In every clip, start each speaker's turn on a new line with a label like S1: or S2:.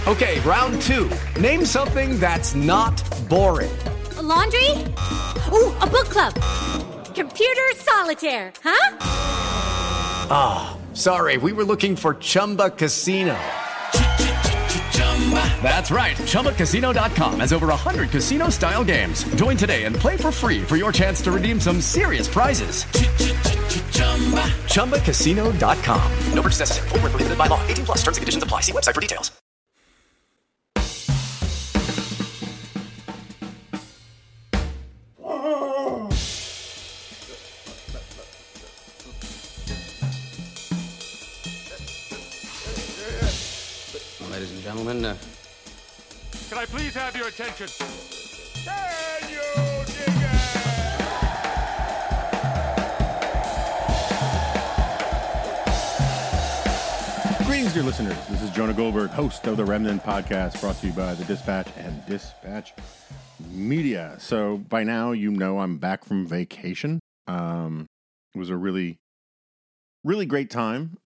S1: Okay, round two. Name something that's not boring.
S2: A laundry? Ooh, a book club. Computer solitaire, huh?
S1: Ah, sorry, we were looking for Chumba Casino. That's right, ChumbaCasino.com has over 100 casino-style games. Join today and play for free for your chance to redeem some serious prizes. ChumbaCasino.com. No purchase necessary. Void where prohibited by law. 18 plus. Terms and conditions apply. See website for details.
S3: Ladies and gentlemen,
S4: can I please have your attention? Can you dig it?
S5: Greetings, dear listeners. This is Jonah Goldberg, host of the Remnant Podcast, brought to you by The Dispatch and Dispatch Media. So by now, you know I'm back from vacation. It was a really, really great time.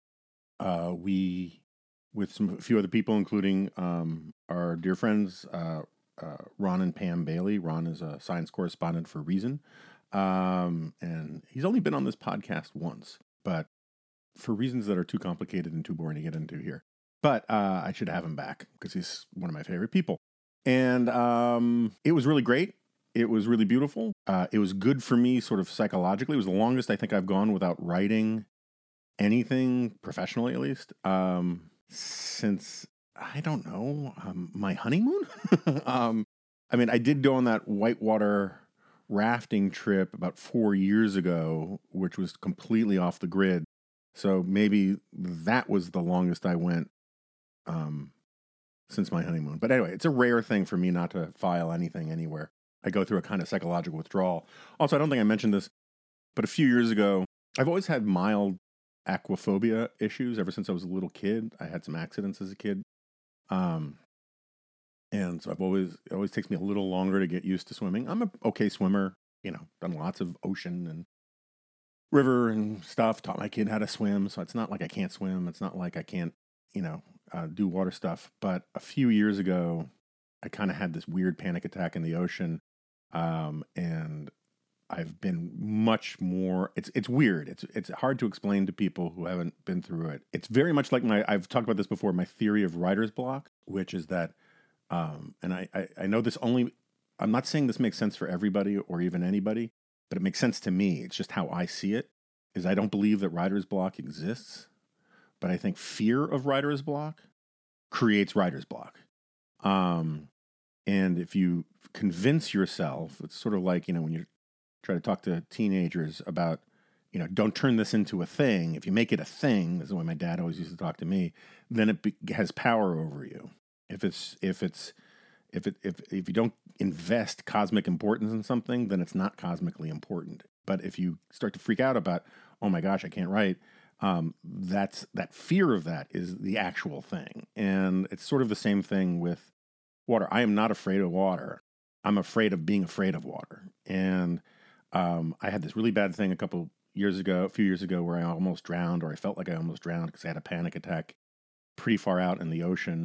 S5: With a few other people, including our dear friends, Ron and Pam Bailey. Ron is a science correspondent for Reason. And he's only been on this podcast once, but for reasons that are too complicated and too boring to get into here. But I should have him back because he's one of my favorite people. And it was really great. It was really beautiful. It was good for me sort of psychologically. It was the longest I think I've gone without writing anything, professionally at least, since, I don't know, my honeymoon? I mean, I did go on that whitewater rafting trip about 4 years ago, which was completely off the grid. So maybe that was the longest I went since my honeymoon. But anyway, it's a rare thing for me not to file anything anywhere. I go through a kind of psychological withdrawal. Also, I don't think I mentioned this, but a few years ago, I've always had mild aquaphobia issues ever since I was a little kid. I had some accidents as a kid. And so it always takes me a little longer to get used to swimming. I'm a okay swimmer, done lots of ocean and river and stuff, taught my kid how to swim. So it's not like I can't swim. It's not like I can't, do water stuff. But a few years ago, I kind of had this weird panic attack in the ocean. And I've been much more, it's weird. It's hard to explain to people who haven't been through it. It's very much like I've talked about this before, my theory of writer's block, which is that, and I know this I'm not saying this makes sense for everybody or even anybody, but it makes sense to me. It's just how I see it, is I don't believe that writer's block exists, but I think fear of writer's block creates writer's block. And if you convince yourself, it's sort of like, when you try to talk to teenagers about, don't turn this into a thing. If you make it a thing, this is the way my dad always used to talk to me, then it has power over you. If you don't invest cosmic importance in something, then it's not cosmically important. But if you start to freak out about, oh my gosh, I can't write, that fear of that is the actual thing. And it's sort of the same thing with water. I am not afraid of water. I'm afraid of being afraid of water. And I had this really bad thing a few years ago, where I almost drowned, or I felt like I almost drowned because I had a panic attack pretty far out in the ocean.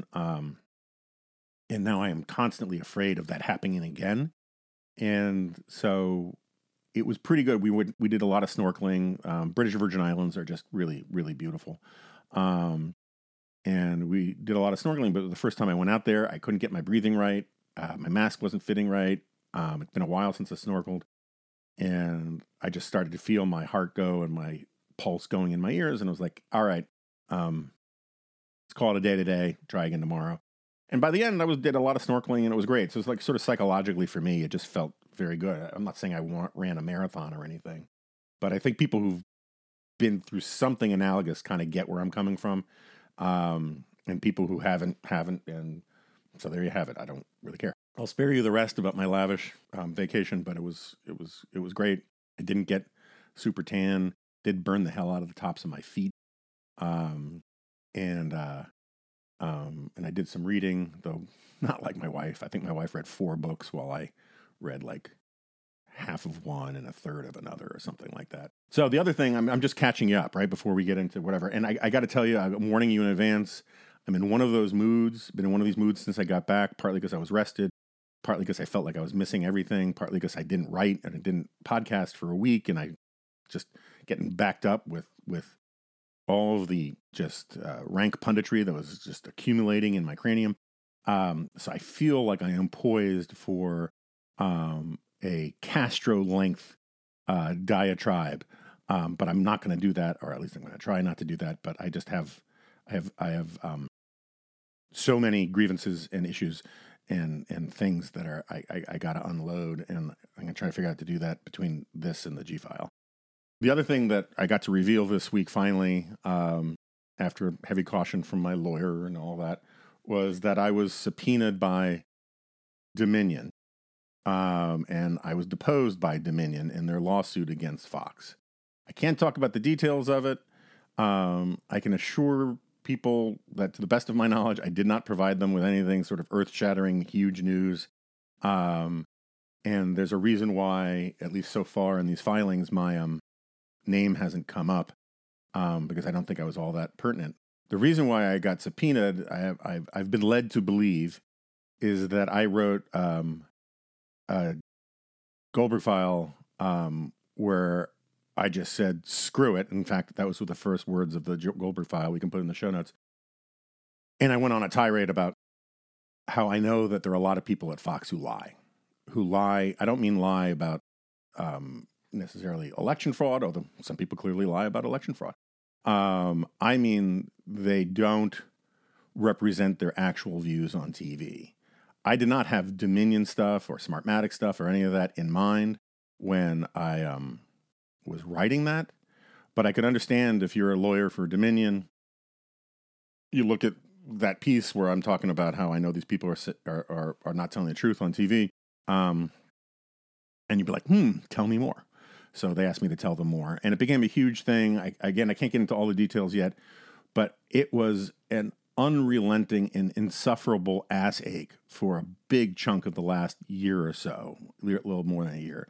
S5: And now I am constantly afraid of that happening again. And so it was pretty good. We did a lot of snorkeling. British Virgin Islands are just really, really beautiful. And we did a lot of snorkeling, but the first time I went out there, I couldn't get my breathing right. My mask wasn't fitting right. It's been a while since I snorkeled. And I just started to feel my heart go and my pulse going in my ears. And I was like, all right, let's call it a day today, try again tomorrow. And by the end, I did a lot of snorkeling, and it was great. So it's like sort of psychologically for me, it just felt very good. I'm not saying I ran a marathon or anything, but I think people who've been through something analogous kind of get where I'm coming from. And people who haven't. And so there you have it. I don't really care. I'll spare you the rest about my lavish vacation, but it was great. I didn't get super tan. Did burn the hell out of the tops of my feet. And I did some reading, though not like my wife. I think my wife read 4 books while I read like half of one and a third of another or something like that. So the other thing, I'm just catching you up right before we get into whatever. And I got to tell you, I'm warning you in advance. I'm in one of those moods, been in one of these moods since I got back, partly because I was rested, partly because I felt like I was missing everything, partly because I didn't write and I didn't podcast for a week, and I just getting backed up with all of the just rank punditry that was just accumulating in my cranium. So I feel like I am poised for a Castro-length diatribe, but I'm not going to do that, or at least I'm going to try not to do that. But I just have so many grievances and issues and things that are I got to unload, and I'm going to try to figure out how to do that between this and the G-File. The other thing that I got to reveal this week, finally, after heavy caution from my lawyer and all that, was that I was subpoenaed by Dominion, and I was deposed by Dominion in their lawsuit against Fox. I can't talk about the details of it. I can assure people that, to the best of my knowledge, I did not provide them with anything sort of earth-shattering, huge news. And there's a reason why, at least so far in these filings, my name hasn't come up, because I don't think I was all that pertinent. The reason why I got subpoenaed, I've been led to believe, is that I wrote a Goldberg file where I just said, screw it. In fact, that was the first words of the Goldberg file. We can put it in the show notes. And I went on a tirade about how I know that there are a lot of people at Fox who lie. I don't mean lie about necessarily election fraud, although some people clearly lie about election fraud. I mean, they don't represent their actual views on TV. I did not have Dominion stuff or Smartmatic stuff or any of that in mind when I was writing that, but I could understand if you're a lawyer for Dominion, you look at that piece where I'm talking about how I know these people are not telling the truth on TV, and you'd be like, tell me more. So they asked me to tell them more, and it became a huge thing. I can't get into all the details yet, but it was an unrelenting and insufferable ass ache for a big chunk of the last year or so, a little more than a year.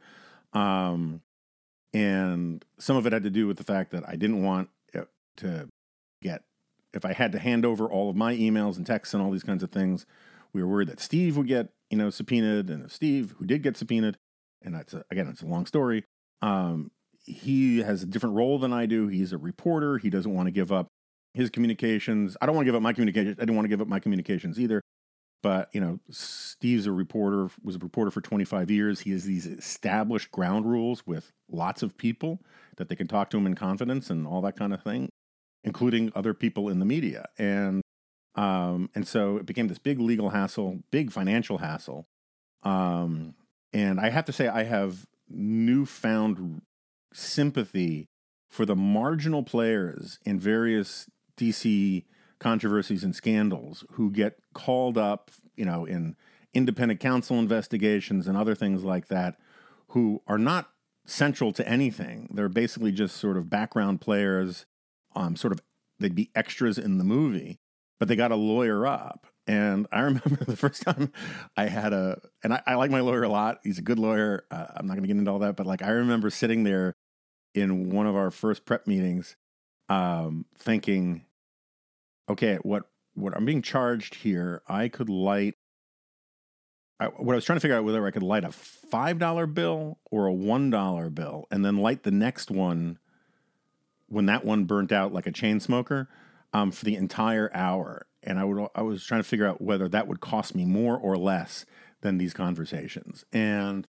S5: And some of it had to do with the fact that I didn't want to get, if I had to hand over all of my emails and texts and all these kinds of things, we were worried that Steve would get, subpoenaed. And if Steve, who did get subpoenaed, and it's a long story, he has a different role than I do. He's a reporter. He doesn't want to give up his communications. I don't want to give up my communications. I didn't want to give up my communications either. But, Steve's was a reporter for 25 years. He has these established ground rules with lots of people that they can talk to him in confidence and all that kind of thing, including other people in the media. And so it became this big legal hassle, big financial hassle. And I have to say, I have newfound sympathy for the marginal players in various DC controversies and scandals who get called up, in independent counsel investigations and other things like that, who are not central to anything. They're basically just sort of background players, they'd be extras in the movie, but they got to lawyer up. And I remember the first time I had and I like my lawyer a lot. He's a good lawyer. I'm not going to get into all that, but I remember sitting there in one of our first prep meetings, thinking, okay, what I'm being charged here, I could what I was trying to figure out whether I could light a $5 bill or a $1 bill, and then light the next one when that one burnt out like a chain smoker, for the entire hour. And I was trying to figure out whether that would cost me more or less than these conversations. And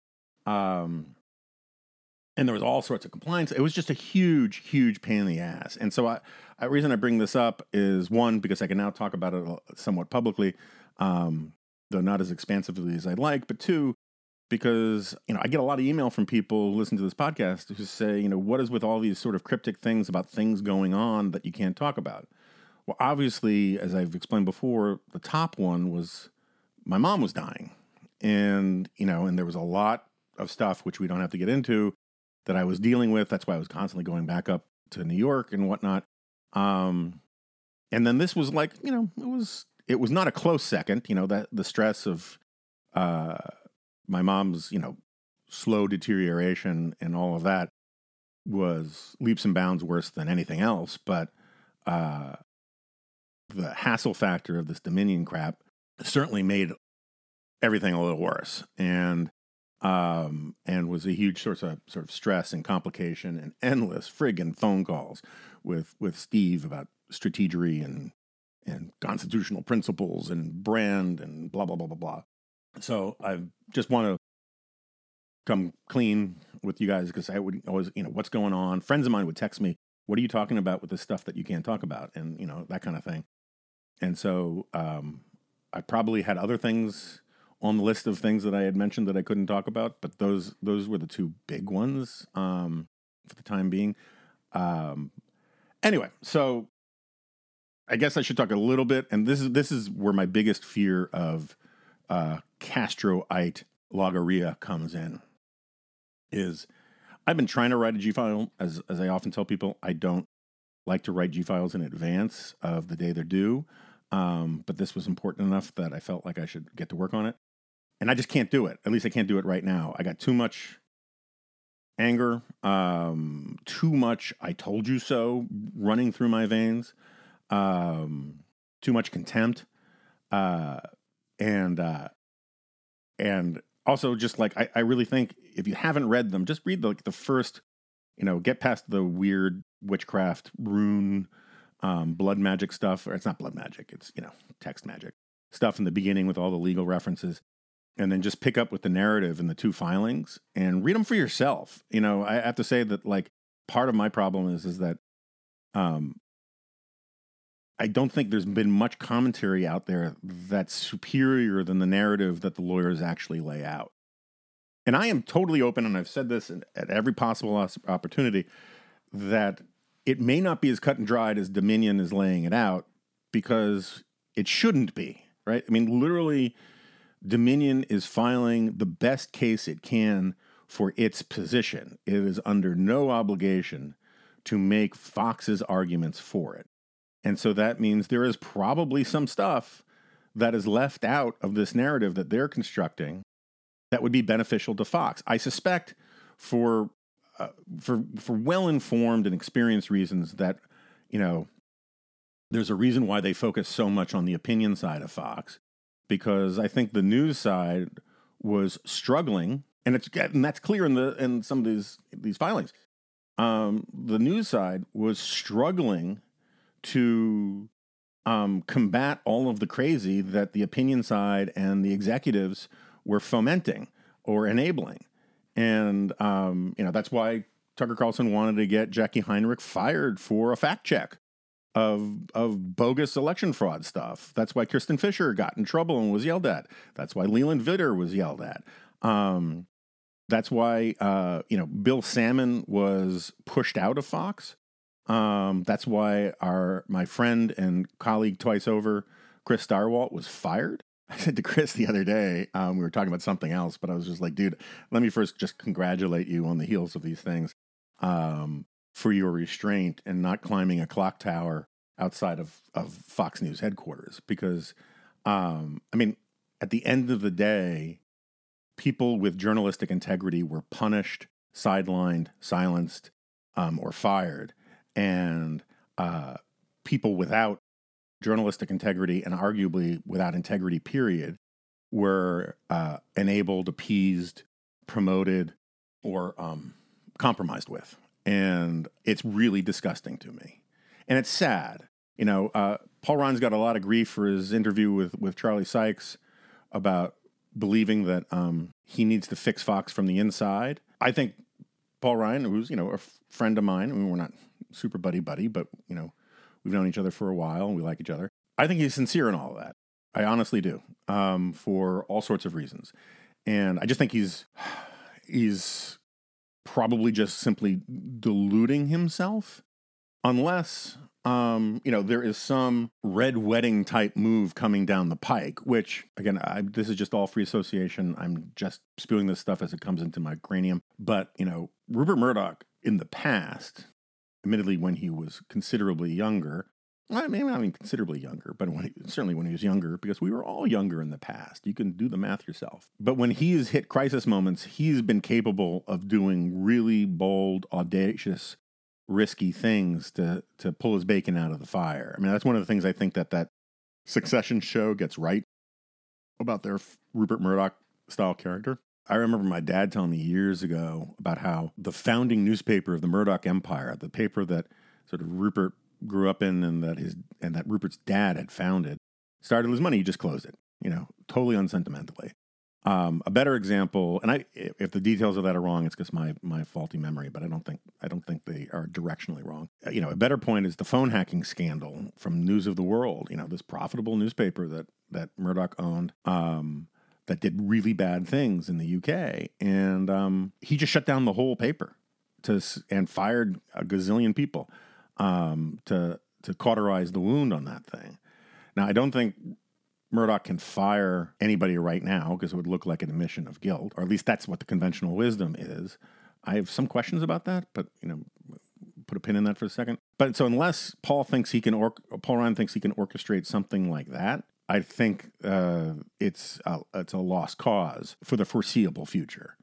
S5: there was all sorts of compliance. It was just a huge, huge pain in the ass. And so the reason I bring this up is, one, because I can now talk about it somewhat publicly, though not as expansively as I'd like, but two, because, I get a lot of email from people who listen to this podcast who say, what is with all these sort of cryptic things about things going on that you can't talk about? Well, obviously, as I've explained before, the top one was my mom was dying. And, and there was a lot of stuff, which we don't have to get into, that I was dealing with. That's why I was constantly going back up to New York and whatnot. And then this was like, it was not a close second, that the stress of my mom's, slow deterioration and all of that was leaps and bounds worse than anything else. But the hassle factor of this Dominion crap certainly made everything a little worse, and was a huge source of sort of stress and complication and endless friggin' phone calls with Steve about strategery and constitutional principles and brand and blah, blah, blah, blah, blah. So I just want to come clean with you guys, because I would always, what's going on? Friends of mine would text me, what are you talking about with the stuff that you can't talk about? And, that kind of thing. And so I probably had other things on the list of things that I had mentioned that I couldn't talk about, but those were the two big ones for the time being. Anyway, so I guess I should talk a little bit, and this is where my biggest fear of Castroite logorrhea comes in. Is I've been trying to write a G-file, as I often tell people, I don't like to write G-files in advance of the day they're due, but this was important enough that I felt like I should get to work on it. And I just can't do it. At least I can't do it right now. I got too much anger, too much "I told you so" running through my veins, too much contempt, and also just like I really think if you haven't read them, just read the first, get past the weird witchcraft, rune, blood magic stuff. Or it's not blood magic, it's text magic stuff in the beginning with all the legal references. And then just pick up with the narrative and the two filings and read them for yourself. I have to say that, like, part of my problem is that I don't think there's been much commentary out there that's superior than the narrative that the lawyers actually lay out. And I am totally open, and I've said this at every possible opportunity, that it may not be as cut and dried as Dominion is laying it out, because it shouldn't be, right? I mean, literally, Dominion is filing the best case it can for its position. It is under no obligation to make Fox's arguments for it. And so that means there is probably some stuff that is left out of this narrative that they're constructing that would be beneficial to Fox. I suspect for well-informed and experienced reasons that, there's a reason why they focus so much on the opinion side of Fox. Because I think the news side was struggling, and that's clear in some of these filings. The news side was struggling to combat all of the crazy that the opinion side and the executives were fomenting or enabling, and that's why Tucker Carlson wanted to get Jackie Heinrich fired for a fact check of bogus election fraud stuff. That's why Kirsten Fisher got in trouble and was yelled at. That's why Leland Vitter was yelled at. That's why Bill Salmon was pushed out of Fox. That's why my friend and colleague twice over, Chris Starwalt, was fired. I said to Chris the other day, we were talking about something else, but I was just like, dude, let me first just congratulate you on the heels of these things. For your restraint and not climbing a clock tower outside of Fox News headquarters. Because, at the end of the day, people with journalistic integrity were punished, sidelined, silenced, or fired. And people without journalistic integrity, and arguably without integrity, period, were enabled, appeased, promoted, or compromised with. And it's really disgusting to me. And it's sad. Paul Ryan's got a lot of grief for his interview with Charlie Sykes about believing that he needs to fix Fox from the inside. I think Paul Ryan, who's, a friend of mine, we're not super buddy-buddy, but, we've known each other for a while and we like each other. I think he's sincere in all of that. I honestly do, for all sorts of reasons. And I just think he's probably just simply deluding himself, unless, there is some red wedding type move coming down the pike, which, again, this is just all free association. I'm just spewing this stuff as it comes into my cranium. But, Rupert Murdoch in the past, admittedly when he was considerably younger, considerably younger, but certainly when he was younger, because we were all younger in the past. You can do the math yourself. But when he's hit crisis moments, he's been capable of doing really bold, audacious, risky things to pull his bacon out of the fire. I mean, that's one of the things I think that Succession show gets right about their Rupert Murdoch style character. I remember my dad telling me years ago about how the founding newspaper of the Murdoch Empire, the paper that sort of Rupert grew up in and that Rupert's dad had founded, started to lose money. He just closed it, totally unsentimentally. A better example, and if the details of that are wrong, it's just my faulty memory, but I don't think they are directionally wrong. A better point is the phone hacking scandal from News of the World. This profitable newspaper that Murdoch owned, that did really bad things in the UK, and he just shut down the whole paper and fired a gazillion people to cauterize the wound on that thing. Now, I don't think Murdoch can fire anybody right now because it would look like an admission of guilt, or at least that's what the conventional wisdom is. I have some questions about that, but put a pin in that for a second. But so unless Paul Ryan thinks he can orchestrate something like that, I think it's a lost cause for the foreseeable future.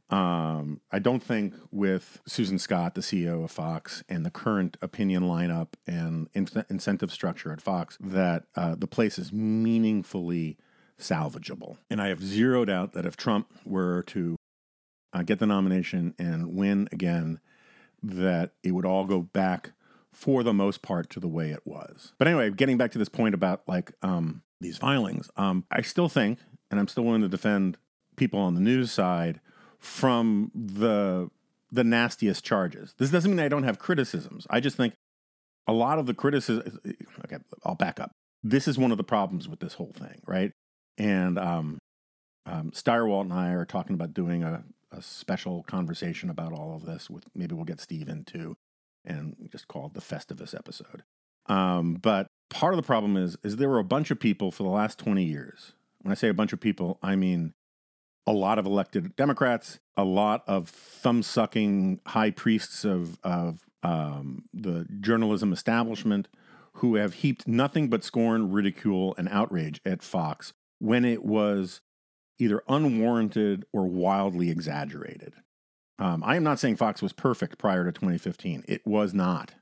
S5: I don't think with Susan Scott, the CEO of Fox, and the current opinion lineup and incentive structure at Fox, that the place is meaningfully salvageable. And I have zero doubt that if Trump were to get the nomination and win again, that it would all go back, for the most part, to the way it was. But anyway, getting back to this point about these filings, I still think, and I'm still willing to defend people on the news side from the nastiest charges. This doesn't mean I don't have criticisms. I just think a lot of the criticism. Okay, I'll back up. This is one of the problems with this whole thing, right? And Steyerwalt and I are talking about doing a special conversation about all of this. Maybe we'll get Steve in too, and just call it the Festivus episode. But part of the problem is there were a bunch of people for the last 20 years. When I say a bunch of people, I mean a lot of elected Democrats, a lot of thumb-sucking high priests of the journalism establishment who have heaped nothing but scorn, ridicule, and outrage at Fox when it was either unwarranted or wildly exaggerated. I am not saying Fox was perfect prior to 2015. It was not.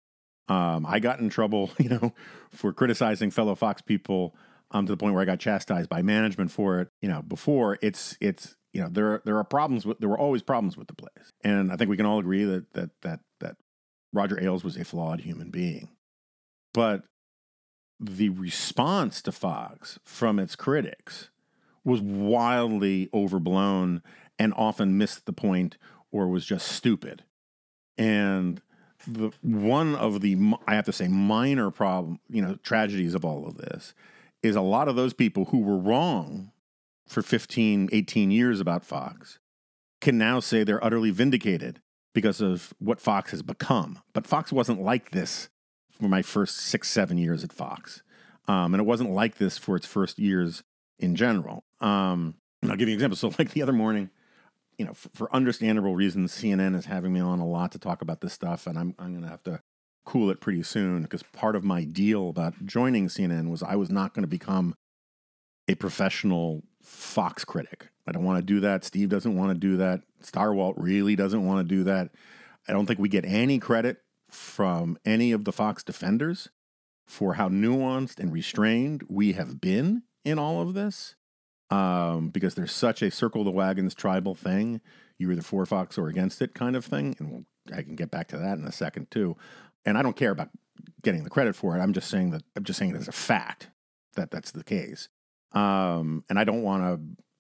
S5: I got in trouble, for criticizing fellow Fox people to the point where I got chastised by management for it. Before there were always problems with the place, and I think we can all agree that Roger Ailes was a flawed human being. But the response to Fox from its critics was wildly overblown and often missed the point or was just stupid. And one of the, I have to say, minor tragedies of all of this is a lot of those people who were wrong for 15, 18 years about Fox can now say they're utterly vindicated because of what Fox has become. But Fox wasn't like this for my first 6-7 years at Fox. And it wasn't like this for its first years in general. And I'll give you an example. So like the other morning, for understandable reasons, CNN is having me on a lot to talk about this stuff. And I'm going to have to cool it pretty soon because part of my deal about joining CNN was I was not going to become a professional Fox critic. I don't want to do that. Steve doesn't want to do that. Steyerwalt really doesn't want to do that. I don't think we get any credit from any of the Fox defenders for how nuanced and restrained we have been in all of this, because there's such a circle the wagons tribal thing. You're either for Fox or against it kind of thing. And I can get back to that in a second too. And I don't care about getting the credit for it. I'm just saying it as a fact that that's the case. And I don't want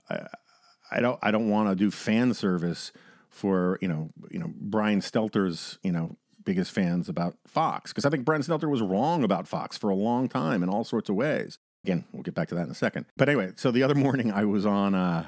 S5: to do fan service for, Brian Stelter's, biggest fans about Fox. Because I think Brian Stelter was wrong about Fox for a long time in all sorts of ways. Again, we'll get back to that in a second. But anyway, so the other morning I was on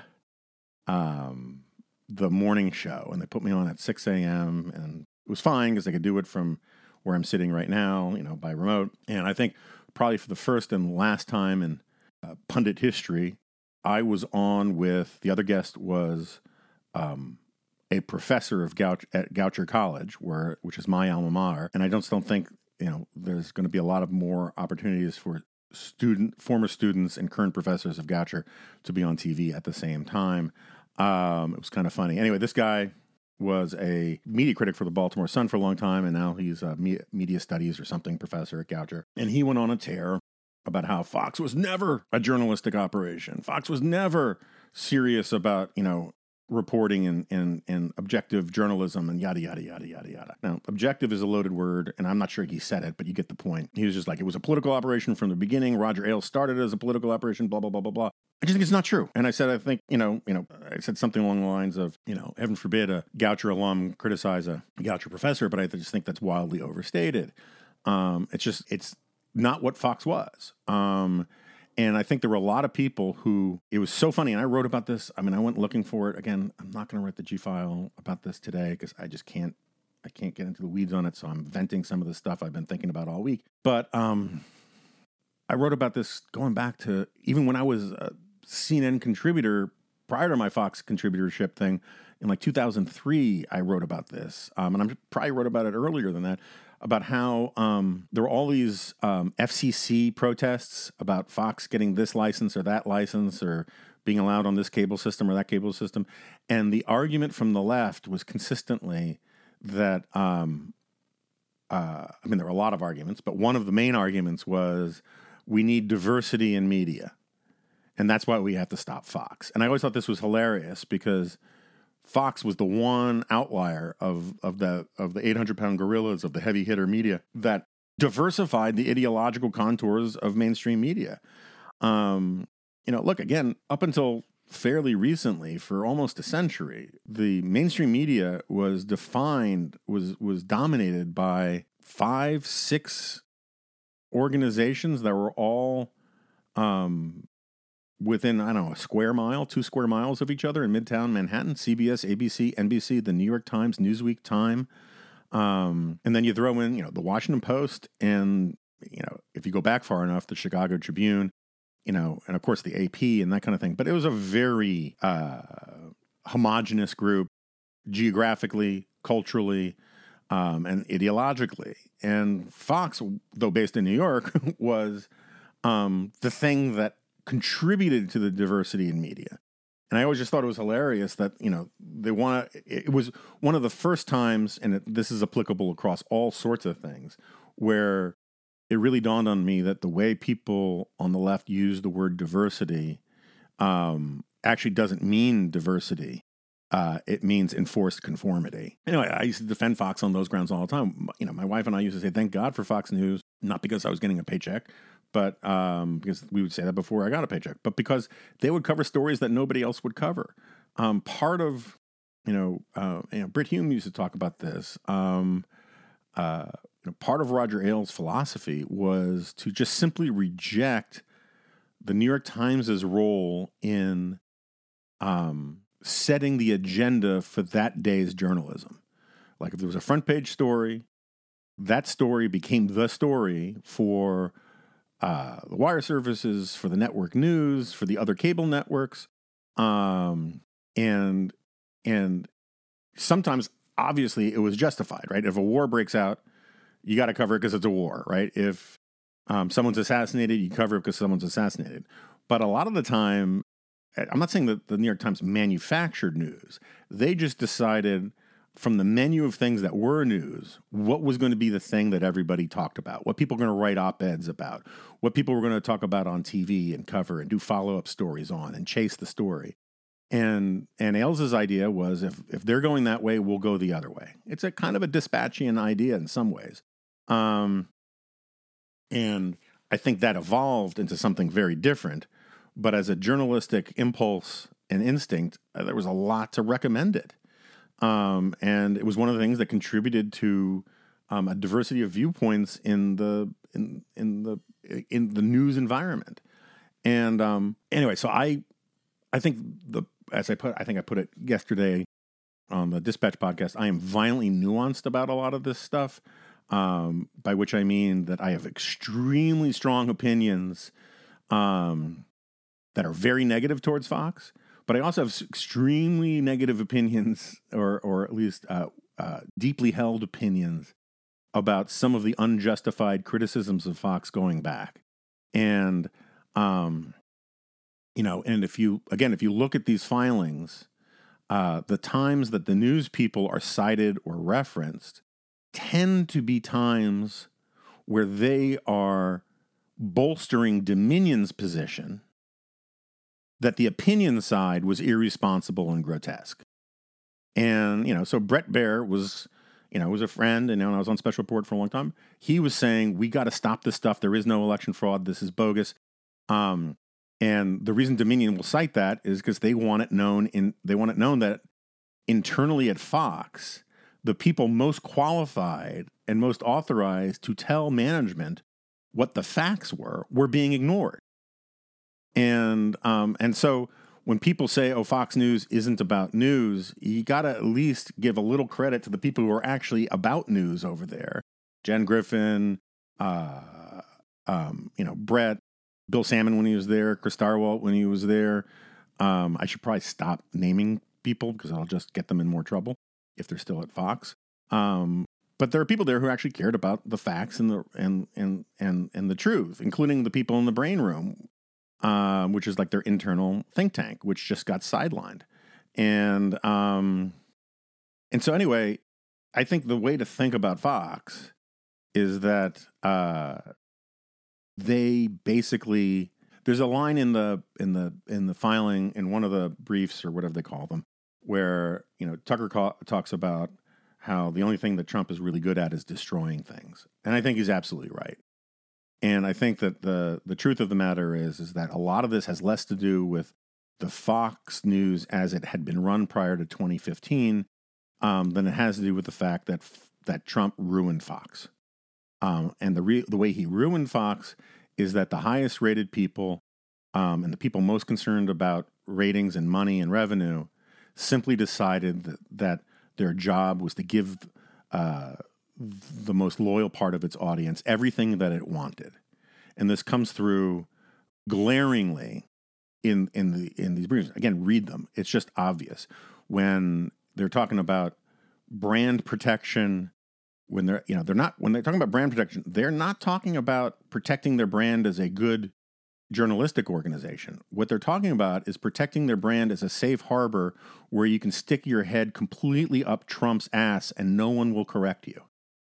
S5: the morning show, and they put me on at 6 a.m. and it was fine because I could do it from where I'm sitting right now, by remote. And I think probably for the first and last time in pundit history, I was on with, the other guest was a professor of at Goucher College, which is my alma mater. And I don't think, there's going to be a lot of more opportunities for former students and current professors of Goucher to be on TV at the same time. It was kind of funny. Anyway, this guy, was a media critic for the Baltimore Sun for a long time, and now he's a media studies or something professor at Goucher. And he went on a tear about how Fox was never a journalistic operation. Fox was never serious about, reporting and objective journalism and yada, yada, yada, yada, yada. Now, objective is a loaded word, and I'm not sure he said it, but you get the point. He was just like, it was a political operation from the beginning. Roger Ailes started as a political operation, blah, blah, blah, blah, blah. I just think it's not true. And I said, I think, I said something along the lines of, heaven forbid a Goucher alum criticize a Goucher professor, but I just think that's wildly overstated. It's not what Fox was. And I think there were a lot of people who, it was so funny, and I wrote about this. I went looking for it. Again, I'm not going to write the G-file about this today because I just can't get into the weeds on it, so I'm venting some of the stuff I've been thinking about all week. But I wrote about this going back to even when I was a CNN contributor, prior to my Fox contributorship thing, in like 2003, I wrote about this. And I probably wrote about it earlier than that, about how there were all these FCC protests about Fox getting this license or that license or being allowed on this cable system or that cable system. And the argument from the left was consistently that, there were a lot of arguments, but one of the main arguments was we need diversity in media. And that's why we have to stop Fox. And I always thought this was hilarious because Fox was the one outlier of the 800-pound gorillas of the heavy hitter media that diversified the ideological contours of mainstream media. Look, again, up until fairly recently, for almost a century, the mainstream media was dominated by 5-6 organizations that were all within, a square mile, 2 square miles of each other in Midtown Manhattan: CBS, ABC, NBC, the New York Times, Newsweek, Time. And then you throw in, the Washington Post and, if you go back far enough, the Chicago Tribune, and of course the AP and that kind of thing. But it was a very homogenous group geographically, culturally, and ideologically. And Fox, though based in New York, was the thing that contributed to the diversity in media. And I always just thought it was hilarious that, it was one of the first times, and this is applicable across all sorts of things, where it really dawned on me that the way people on the left use the word diversity actually doesn't mean diversity. It means enforced conformity. Anyway, I used to defend Fox on those grounds all the time. My wife and I used to say, thank God for Fox News, not because I was getting a paycheck, but because we would say that before I got a paycheck, but because they would cover stories that nobody else would cover. Part of, Brit Hume used to talk about this. Part of Roger Ailes' philosophy was to just simply reject the New York Times' role in setting the agenda for that day's journalism. Like if there was a front page story, that story became the story for the wire services, for the network news, for the other cable networks. And sometimes, obviously, it was justified, right? If a war breaks out, you got to cover it because it's a war, right? If someone's assassinated, you cover it because someone's assassinated. But a lot of the time, I'm not saying that the New York Times manufactured news. They just decided from the menu of things that were news, what was going to be the thing that everybody talked about, what people were going to write op-eds about, what people were going to talk about on TV and cover and do follow-up stories on and chase the story. And Ailes' idea was if they're going that way, we'll go the other way. It's a kind of a dispatchian idea in some ways. And I think that evolved into something very different. But as a journalistic impulse and instinct, there was a lot to recommend it. And it was one of the things that contributed to a diversity of viewpoints in the news environment. And anyway, so I think I think I put it yesterday on the Dispatch podcast, I am violently nuanced about a lot of this stuff, by which I mean that I have extremely strong opinions that are very negative towards Fox, but I also have extremely negative opinions, or at least deeply held opinions about some of the unjustified criticisms of Fox going back. And, and if you look at these filings, the times that the news people are cited or referenced tend to be times where they are bolstering Dominion's position that the opinion side was irresponsible and grotesque. And, so Bret Baier was a friend, and I was on Special Report for a long time. He was saying, we got to stop this stuff. There is no election fraud. This is bogus. And the reason Dominion will cite that is because they want it known that internally at Fox, the people most qualified and most authorized to tell management what the facts were being ignored. And so when people say, oh, Fox News isn't about news, you got to at least give a little credit to the people who are actually about news over there. Jen Griffin, Brett, Bill Salmon when he was there, Chris Starwalt when he was there. I should probably stop naming people because I'll just get them in more trouble if they're still at Fox. But there are people there who actually cared about the facts and the truth, including the people in the brain room, which is like their internal think tank, which just got sidelined. And so anyway, I think the way to think about Fox is that they basically, there's a line in the filing in one of the briefs or whatever they call them, where Tucker talks about how the only thing that Trump is really good at is destroying things, and I think he's absolutely right. And I think that the truth of the matter is that a lot of this has less to do with the Fox News as it had been run prior to 2015 than it has to do with the fact that Trump ruined Fox. And the way he ruined Fox is that the highest rated people and the people most concerned about ratings and money and revenue simply decided that their job was to give the most loyal part of its audience everything that it wanted. And this comes through glaringly in these briefs. Again, read them. It's just obvious. When they're talking about brand protection, when they're talking about brand protection, they're not talking about protecting their brand as a good journalistic organization. What they're talking about is protecting their brand as a safe harbor where you can stick your head completely up Trump's ass and no one will correct you.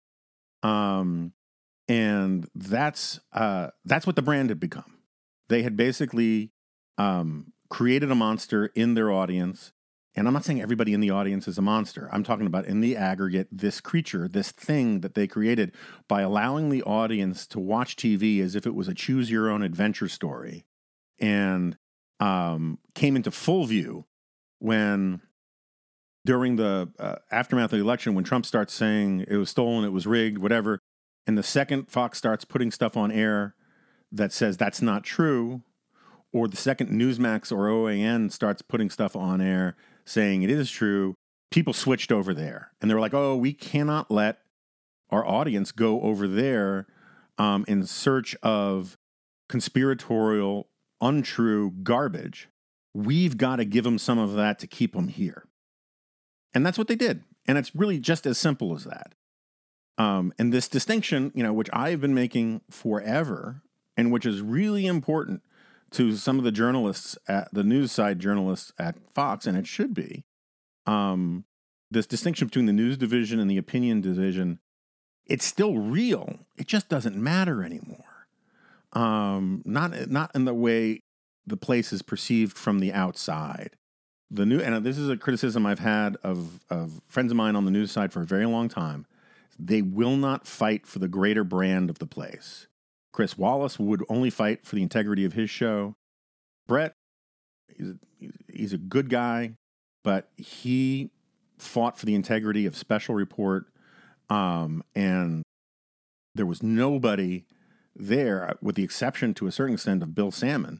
S5: And that's what the brand had become. They had basically created a monster in their audience. And I'm not saying everybody in the audience is a monster. I'm talking about in the aggregate, this creature, this thing that they created by allowing the audience to watch TV as if it was a choose-your-own-adventure story, and came into full view when, during the aftermath of the election, when Trump starts saying it was stolen, it was rigged, whatever, and the second Fox starts putting stuff on air that says that's not true, or the second Newsmax or OAN starts putting stuff on air saying it is true, people switched over there. And they were like, oh, we cannot let our audience go over there in search of conspiratorial, untrue garbage. We've got to give them some of that to keep them here. And that's what they did. And it's really just as simple as that. And this distinction, which I've been making forever, and which is really important to some of the journalists at the news side journalists at Fox, and it should be, this distinction between the news division and the opinion division, it's still real. It just doesn't matter anymore. Not in the way the place is perceived from the outside. And this is a criticism I've had of friends of mine on the news side for a very long time. They will not fight for the greater brand of the place. Chris Wallace would only fight for the integrity of his show. Brett, he's a good guy, but he fought for the integrity of Special Report, and there was nobody there, with the exception to a certain extent of Bill Salmon,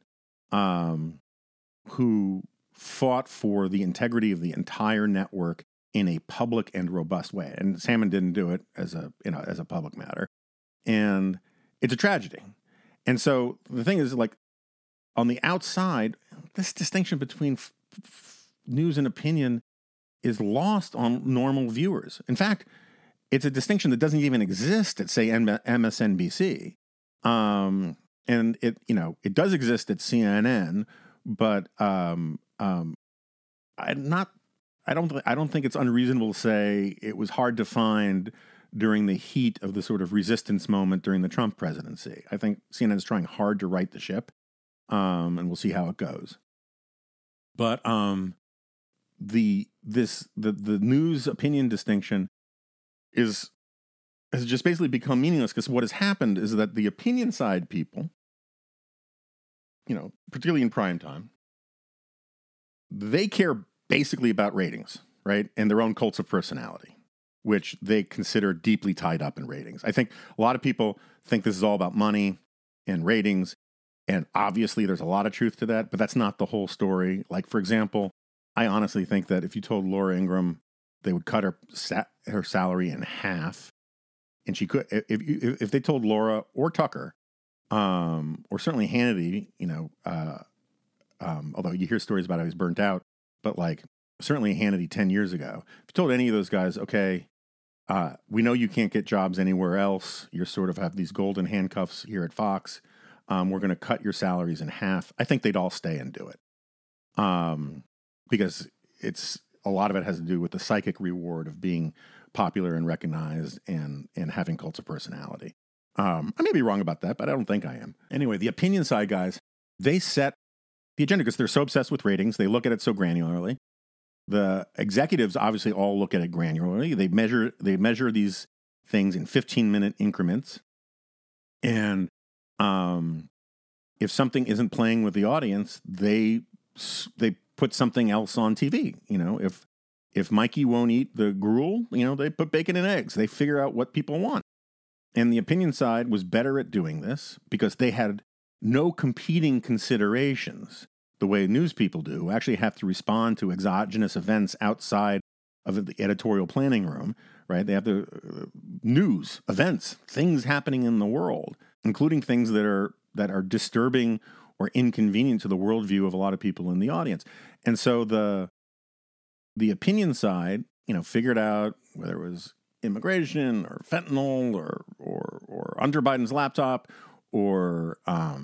S5: who fought for the integrity of the entire network in a public and robust way. And Salmon didn't do it as a public matter. And it's a tragedy. And so the thing is, like, on the outside, this distinction between news and opinion is lost on normal viewers. In fact, it's a distinction that doesn't even exist at, say, MSNBC. And it does exist at CNN, but not I don't think it's unreasonable to say it was hard to find during the heat of the sort of resistance moment during the Trump presidency. I think CNN is trying hard to right the ship, and we'll see how it goes. But the news opinion distinction has just basically become meaningless, because what has happened is that the opinion side people, particularly in prime time, they care basically about ratings, right? And their own cults of personality, which they consider deeply tied up in ratings. I think a lot of people think this is all about money and ratings, and obviously there's a lot of truth to that, but that's not the whole story. Like, for example, I honestly think that if you told Laura Ingraham they would cut her salary in half, and she could, if they told Laura or Tucker, or certainly Hannity, although you hear stories about how he's burnt out, but like certainly Hannity 10 years ago, if you told any of those guys, okay, we know you can't get jobs anywhere else, you're sort of have these golden handcuffs here at Fox, we're going to cut your salaries in half, I think they'd all stay and do it. Because a lot of it has to do with the psychic reward of being popular and recognized and having cults of personality. I may be wrong about that, but I don't think I am. Anyway, the opinion side guys, they set the agenda because they're so obsessed with ratings. They look at it so granularly. The executives obviously all look at it granularly. They measure these things in 15-minute increments. And if something isn't playing with the audience, they put something else on TV. If Mikey won't eat the gruel, they put bacon and eggs. They figure out what people want. And the opinion side was better at doing this because they had no competing considerations the way news people do, who actually have to respond to exogenous events outside of the editorial planning room, right? They have the news, events, things happening in the world, including things that are disturbing or inconvenient to the worldview of a lot of people in the audience. And so the opinion side, figured out whether it was immigration or fentanyl or Hunter Biden's laptop or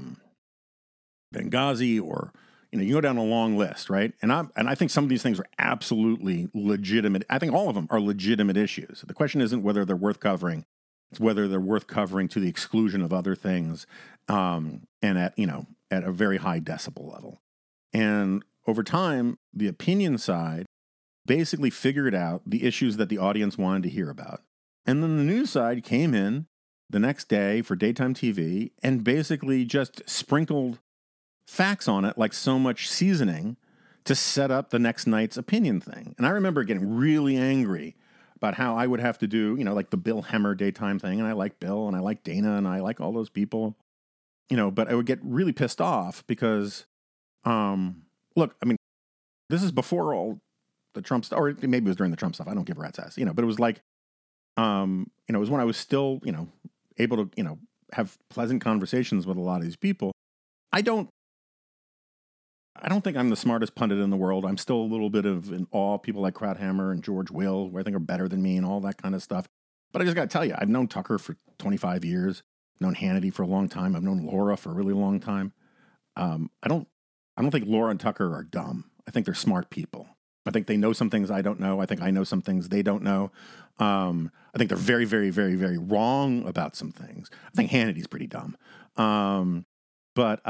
S5: Benghazi, or you go down a long list, right? And I think some of these things are absolutely legitimate. I think all of them are legitimate issues. The question isn't whether they're worth covering; it's whether they're worth covering to the exclusion of other things, and at a very high decibel level. And over time, the opinion side basically figured out the issues that the audience wanted to hear about. And then the news side came in the next day for daytime TV and basically just sprinkled facts on it like so much seasoning to set up the next night's opinion thing. And I remember getting really angry about how I would have to do, like the Bill Hemmer daytime thing. And I like Bill and I like Dana and I like all those people, but I would get really pissed off because, look, I mean, this is before all the Trump stuff, or maybe it was during the Trump stuff. I don't give a rat's ass, but it was like, it was when I was still, able to, have pleasant conversations with a lot of these people. I don't think I'm the smartest pundit in the world. I'm still a little bit in awe of people like Krauthammer and George Will, who I think are better than me and all that kind of stuff. But I just got to tell you, I've known Tucker for 25 years, known Hannity for a long time. I've known Laura for a really long time. I don't think Laura and Tucker are dumb. I think they're smart people. I think they know some things I don't know. I think I know some things they don't know. I think they're very, very, very, very wrong about some things. I think Hannity's pretty dumb. But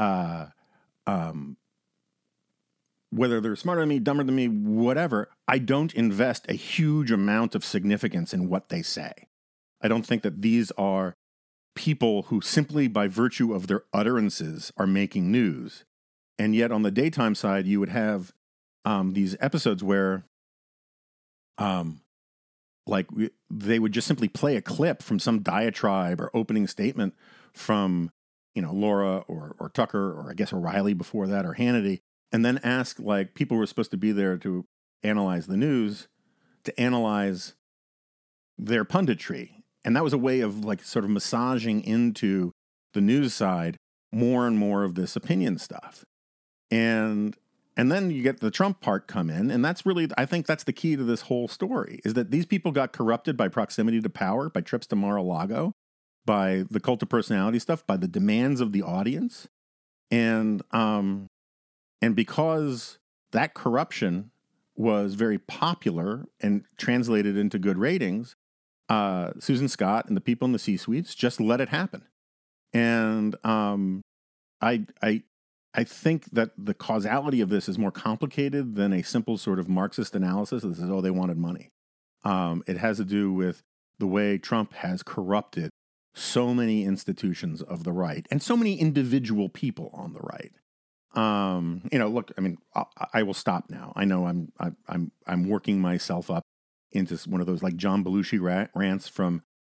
S5: whether they're smarter than me, dumber than me, whatever, I don't invest a huge amount of significance in what they say. I don't think that these are people who simply by virtue of their utterances are making news. And yet on the daytime side, you would have these episodes where they would just simply play a clip from some diatribe or opening statement from, Laura or Tucker, or I guess O'Reilly before that, or Hannity, and then ask people who were supposed to be there to analyze the news to analyze their punditry. And that was a way of sort of massaging into the news side more and more of this opinion stuff. And then you get the Trump part come in, and that's really, I think that's the key to this whole story, is that these people got corrupted by proximity to power, by trips to Mar-a-Lago, by the cult of personality stuff, by the demands of the audience. And because that corruption was very popular and translated into good ratings, Susan Scott and the people in the C-suites just let it happen. And I think that the causality of this is more complicated than a simple sort of Marxist analysis that says, oh, they wanted money. It has to do with the way Trump has corrupted so many institutions of the right and so many individual people on the right. Look, I mean, I will stop now. I know I'm working myself up into one of those like John Belushi rants from,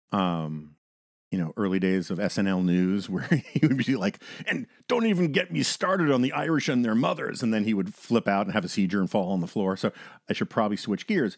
S5: early days of SNL News, where he would be like, and don't even get me started on the Irish and their mothers. And then he would flip out and have a seizure and fall on the floor. So I should probably switch gears.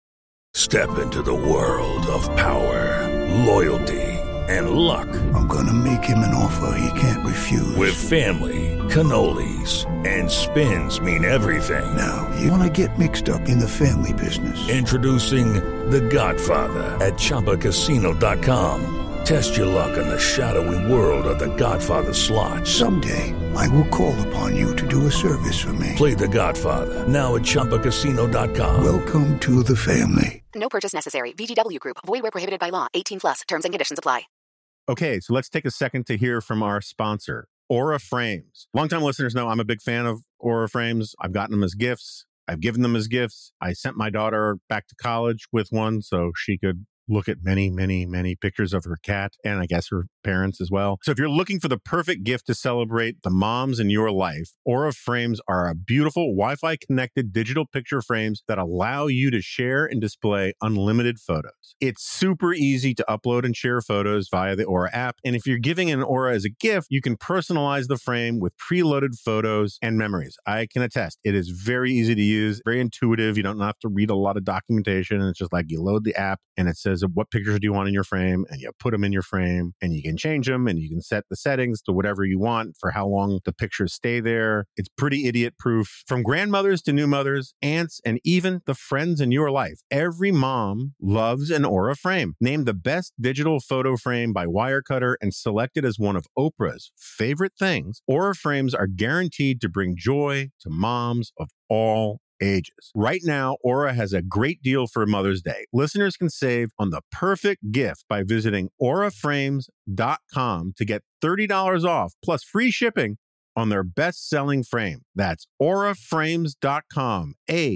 S6: Step into the world of power, loyalty, and luck.
S7: I'm gonna make him an offer he can't refuse.
S6: With family, cannolis, and spins mean everything.
S7: Now, you wanna get mixed up in the family business.
S6: Introducing The Godfather at ChumbaCasino.com. Test your luck in the shadowy world of The Godfather slot.
S7: Someday, I will call upon you to do a service for me.
S6: Play The Godfather, now at ChumbaCasino.com.
S7: Welcome to the family.
S8: No purchase necessary. VGW Group. Void where prohibited by law. 18+. Terms and conditions apply.
S5: Okay, so let's take a second to hear from our sponsor, Aura Frames. Longtime listeners know I'm a big fan of Aura Frames. I've gotten them as gifts. I've given them as gifts. I sent my daughter back to college with one so she could look at many, many, many pictures of her cat and I guess her parents as well. So if you're looking for the perfect gift to celebrate the moms in your life, Aura Frames are a beautiful Wi-Fi connected digital picture frames that allow you to share and display unlimited photos. It's super easy to upload and share photos via the Aura app. And if you're giving an Aura as a gift, you can personalize the frame with preloaded photos and memories. I can attest, it is very easy to use, very intuitive. You don't have to read a lot of documentation. It's just like you load the app and it says, what pictures do you want in your frame? And you put them in your frame and you can change them and you can set the settings to whatever you want for how long the pictures stay there. It's pretty idiot proof. From grandmothers to new mothers, aunts, and even the friends in your life, every mom loves an Aura frame. Named the best digital photo frame by Wirecutter and selected as one of Oprah's favorite things, Aura frames are guaranteed to bring joy to moms of all ages. Right now, Aura has a great deal for Mother's Day. Listeners can save on the perfect gift by visiting auraframes.com to get $30 off plus free shipping on their best-selling frame. That's auraframes.com.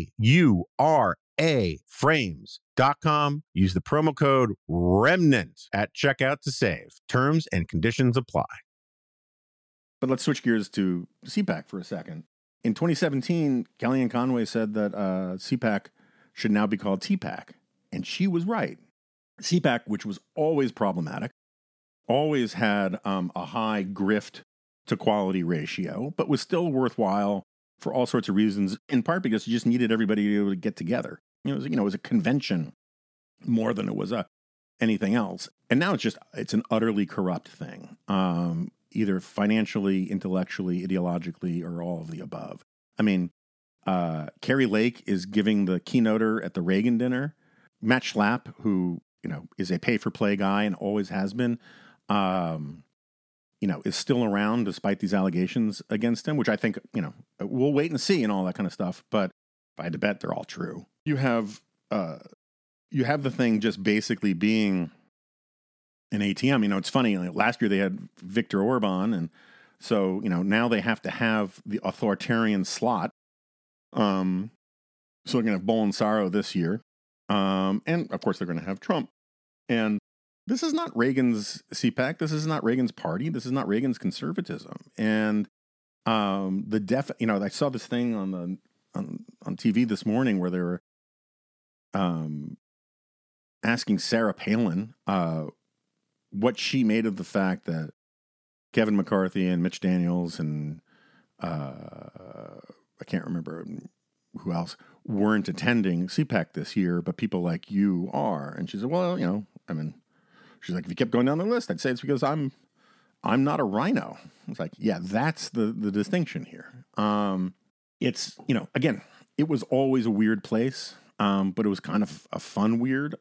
S5: AURA frames.com. Use the promo code REMNANT at checkout to save. Terms and conditions apply. But let's switch gears to CPAC for a second. In 2017, Kellyanne Conway said that CPAC should now be called TPAC, and she was right. CPAC, which was always problematic, always had a high grift to quality ratio, but was still worthwhile for all sorts of reasons, in part because you just needed everybody to be able to get together. It was a convention more than it was anything else. And now it's an utterly corrupt thing. Either financially, intellectually, ideologically, or all of the above. I mean, Carrie Lake is giving the keynoter at the Reagan dinner. Matt Schlapp, who, is a pay-for-play guy and always has been, is still around despite these allegations against him, which I think, we'll wait and see and all that kind of stuff. But if I had to bet, they're all true. You have the thing just basically being an ATM. It's funny. Last year they had Viktor Orban, and so now they have to have the authoritarian slot. So they're going to have Bolsonaro this year, and of course they're going to have Trump. And this is not Reagan's CPAC. This is not Reagan's party. This is not Reagan's conservatism. And I saw this thing on TV this morning where they were asking Sarah Palin what she made of the fact that Kevin McCarthy and Mitch Daniels and I can't remember who else weren't attending CPAC this year, but people like you are. And she said, well, she's like, if you kept going down the list, I'd say it's because I'm not a rhino. It's like, yeah, that's the distinction here. It's, again, it was always a weird place, but it was kind of a fun weird.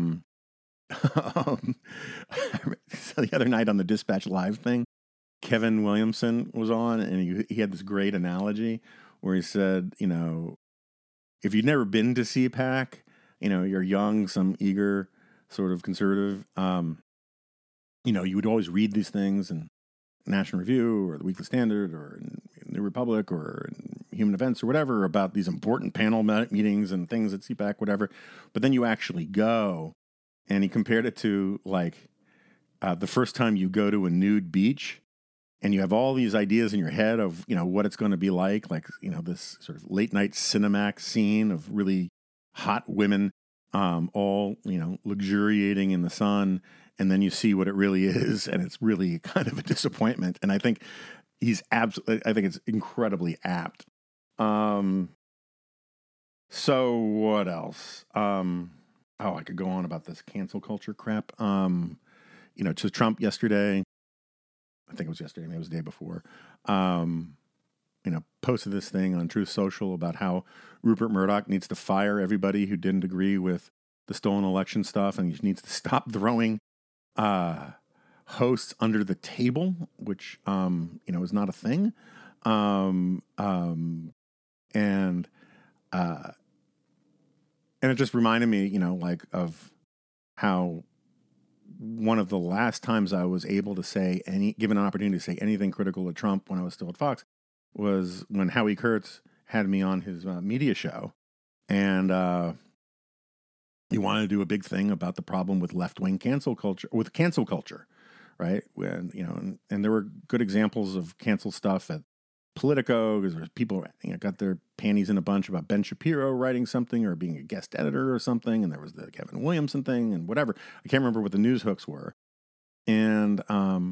S5: So the other night on the Dispatch Live thing, Kevin Williamson was on, and he had this great analogy where he said, if you've never been to CPAC, you're young, some eager sort of conservative, you would always read these things in National Review or the Weekly Standard or in New Republic or in Human Events or whatever about these important panel meetings and things at CPAC, whatever. But then you actually go, and he compared it to like the first time you go to a nude beach and you have all these ideas in your head of, what it's going to be like, this sort of late night Cinemax scene of really hot women all, luxuriating in the sun. And then you see what it really is, and it's really kind of a disappointment. And I think I think it's incredibly apt. So what else? I could go on about this cancel culture crap. To Trump yesterday, I think it was yesterday, maybe it was the day before, posted this thing on Truth Social about how Rupert Murdoch needs to fire everybody who didn't agree with the stolen election stuff, and he needs to stop throwing hosts under the table, which, is not a thing. And it just reminded me, of how one of the last times I was able to given an opportunity to say anything critical of Trump when I was still at Fox was when Howie Kurtz had me on his media show. And, he wanted to do a big thing about the problem with left-wing cancel culture, right? When, and there were good examples of cancel stuff at Politico, because there was people got their panties in a bunch about Ben Shapiro writing something or being a guest editor or something, and there was the Kevin Williamson thing and whatever. I can't remember what the news hooks were. And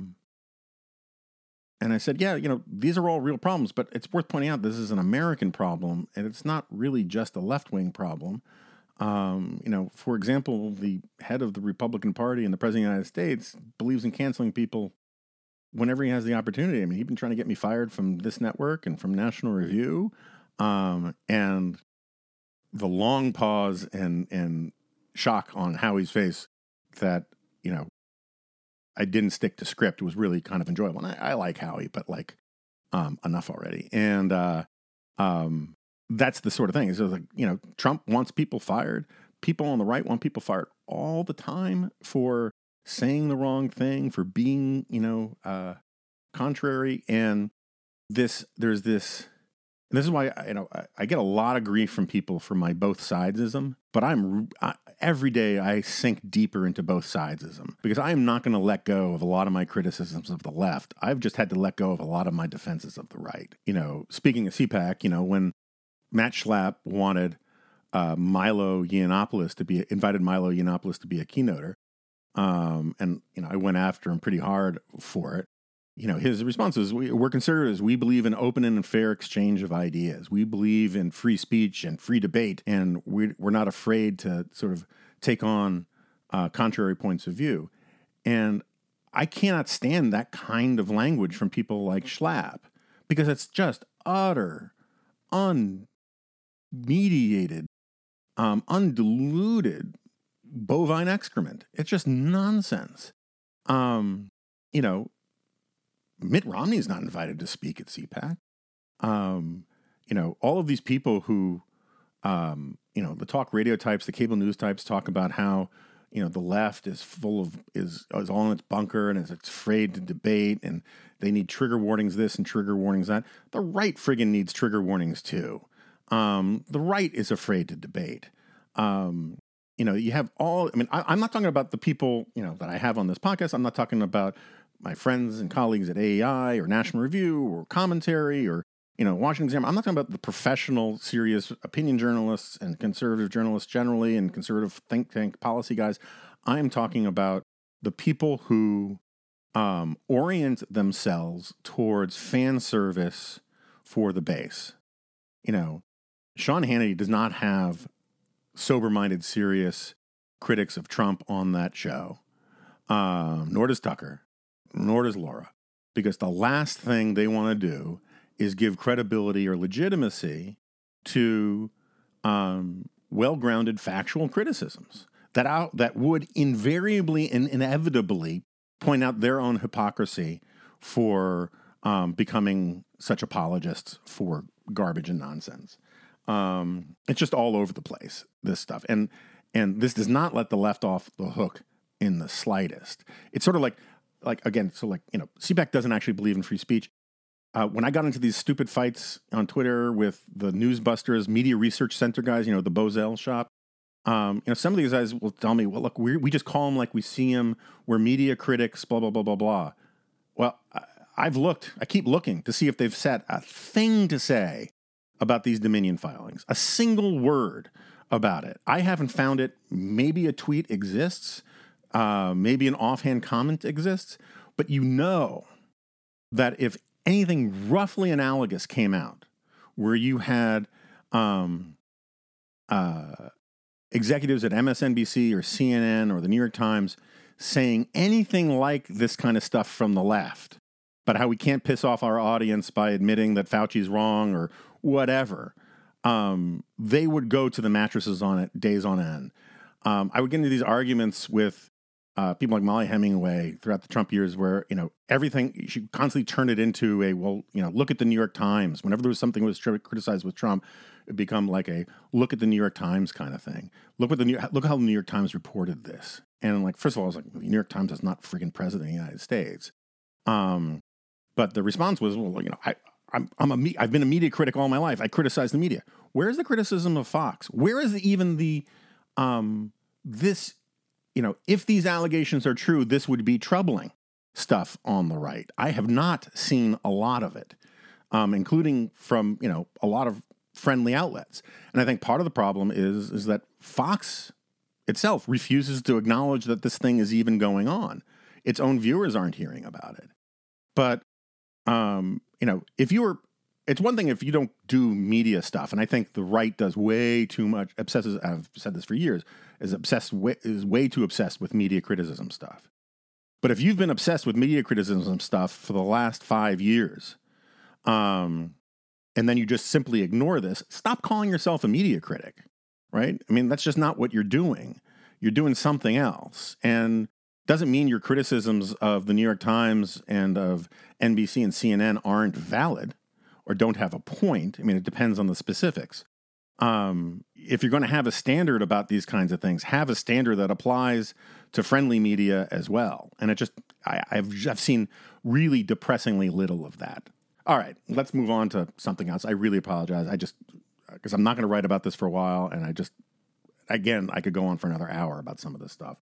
S5: I said, these are all real problems, but it's worth pointing out this is an American problem, and it's not really just a left-wing problem. For example, the head of the Republican Party and the President of the United States believes in canceling people whenever he has the opportunity. I mean, he's been trying to get me fired from this network and from National Review. And the long pause and shock on Howie's face that, I didn't stick to script was really kind of enjoyable. And I like Howie, but enough already. And, that's the sort of thing. So Trump wants people fired. People on the right want people fired all the time for saying the wrong thing, for being, contrary. And this is why, I get a lot of grief from people for my both sidesism, but every day I sink deeper into both sidesism because I am not going to let go of a lot of my criticisms of the left. I've just had to let go of a lot of my defenses of the right. Speaking of CPAC, when Matt Schlapp wanted invited Milo Yiannopoulos to be a keynoter. And I went after him pretty hard for it. His response was, we're conservatives. We believe in open and fair exchange of ideas. We believe in free speech and free debate. And we're not afraid to sort of take on contrary points of view. And I cannot stand that kind of language from people like Schlapp because it's just utter unmediated, undiluted bovine excrement. It's just nonsense. Mitt Romney's not invited to speak at CPAC. All of these people who, the talk radio types, the cable news types talk about how, the left is is all in its bunker and is afraid to debate and they need trigger warnings this and trigger warnings that. The right friggin' needs trigger warnings too. The right is afraid to debate. You have I'm not talking about the people, that I have on this podcast. I'm not talking about my friends and colleagues at AEI or National Review or Commentary or, Washington Examiner. I'm not talking about the professional, serious opinion journalists and conservative journalists generally and conservative think tank policy guys. I am talking about the people who orient themselves towards fan service for the base. Sean Hannity does not have sober-minded, serious critics of Trump on that show. Nor does Tucker, nor does Laura, because the last thing they want to do is give credibility or legitimacy to well-grounded factual criticisms that would invariably and inevitably point out their own hypocrisy for becoming such apologists for garbage and nonsense. It's just all over the place, this stuff. And this does not let the left off the hook in the slightest. It's sort of like again, so like, CPAC doesn't actually believe in free speech. When I got into these stupid fights on Twitter with the Newsbusters Media Research Center guys, the Bozell shop, some of these guys will tell me, well, look, we just call them like we see them. We're media critics, blah, blah, blah, blah, blah. Well, I keep looking to see if they've said a thing to say about these Dominion filings, a single word about it. I haven't found it. Maybe a tweet exists. Maybe an offhand comment exists. But that if anything roughly analogous came out where you had executives at MSNBC or CNN or the New York Times saying anything like this kind of stuff from the left, but how we can't piss off our audience by admitting that Fauci's wrong or whatever, they would go to the mattresses on it days on end. I would get into these arguments with people like Molly Hemingway throughout the Trump years where, everything, she constantly turned it into look at the New York Times. Whenever there was something that was criticized with Trump, it become like a look at the New York Times kind of thing. Look how the New York Times reported this. And first of all, I was like, the New York Times is not freaking president of the United States. But the response was, well, I've been a media critic all my life. I criticize the media. Where's the criticism of Fox? Where is even the if these allegations are true, this would be troubling stuff on the right? I have not seen a lot of it, including from, a lot of friendly outlets. And I think part of the problem is that Fox itself refuses to acknowledge that this thing is even going on. Its own viewers aren't hearing about it. But, it's one thing if you don't do media stuff, and I think the right does way too much, I've said this for years, is way too obsessed with media criticism stuff. But if you've been obsessed with media criticism stuff for the last 5 years, and then you just simply ignore this, stop calling yourself a media critic, right? I mean, that's just not what you're doing. You're doing something else. And doesn't mean your criticisms of the New York Times and of NBC and CNN aren't valid or don't have a point. I mean, it depends on the specifics. If you're going to have a standard about these kinds of things, have a standard that applies to friendly media as well. And I've seen really depressingly little of that. All right, let's move on to something else. I really apologize. Because I'm not going to write about this for a while. And I could go on for another hour about some of this stuff.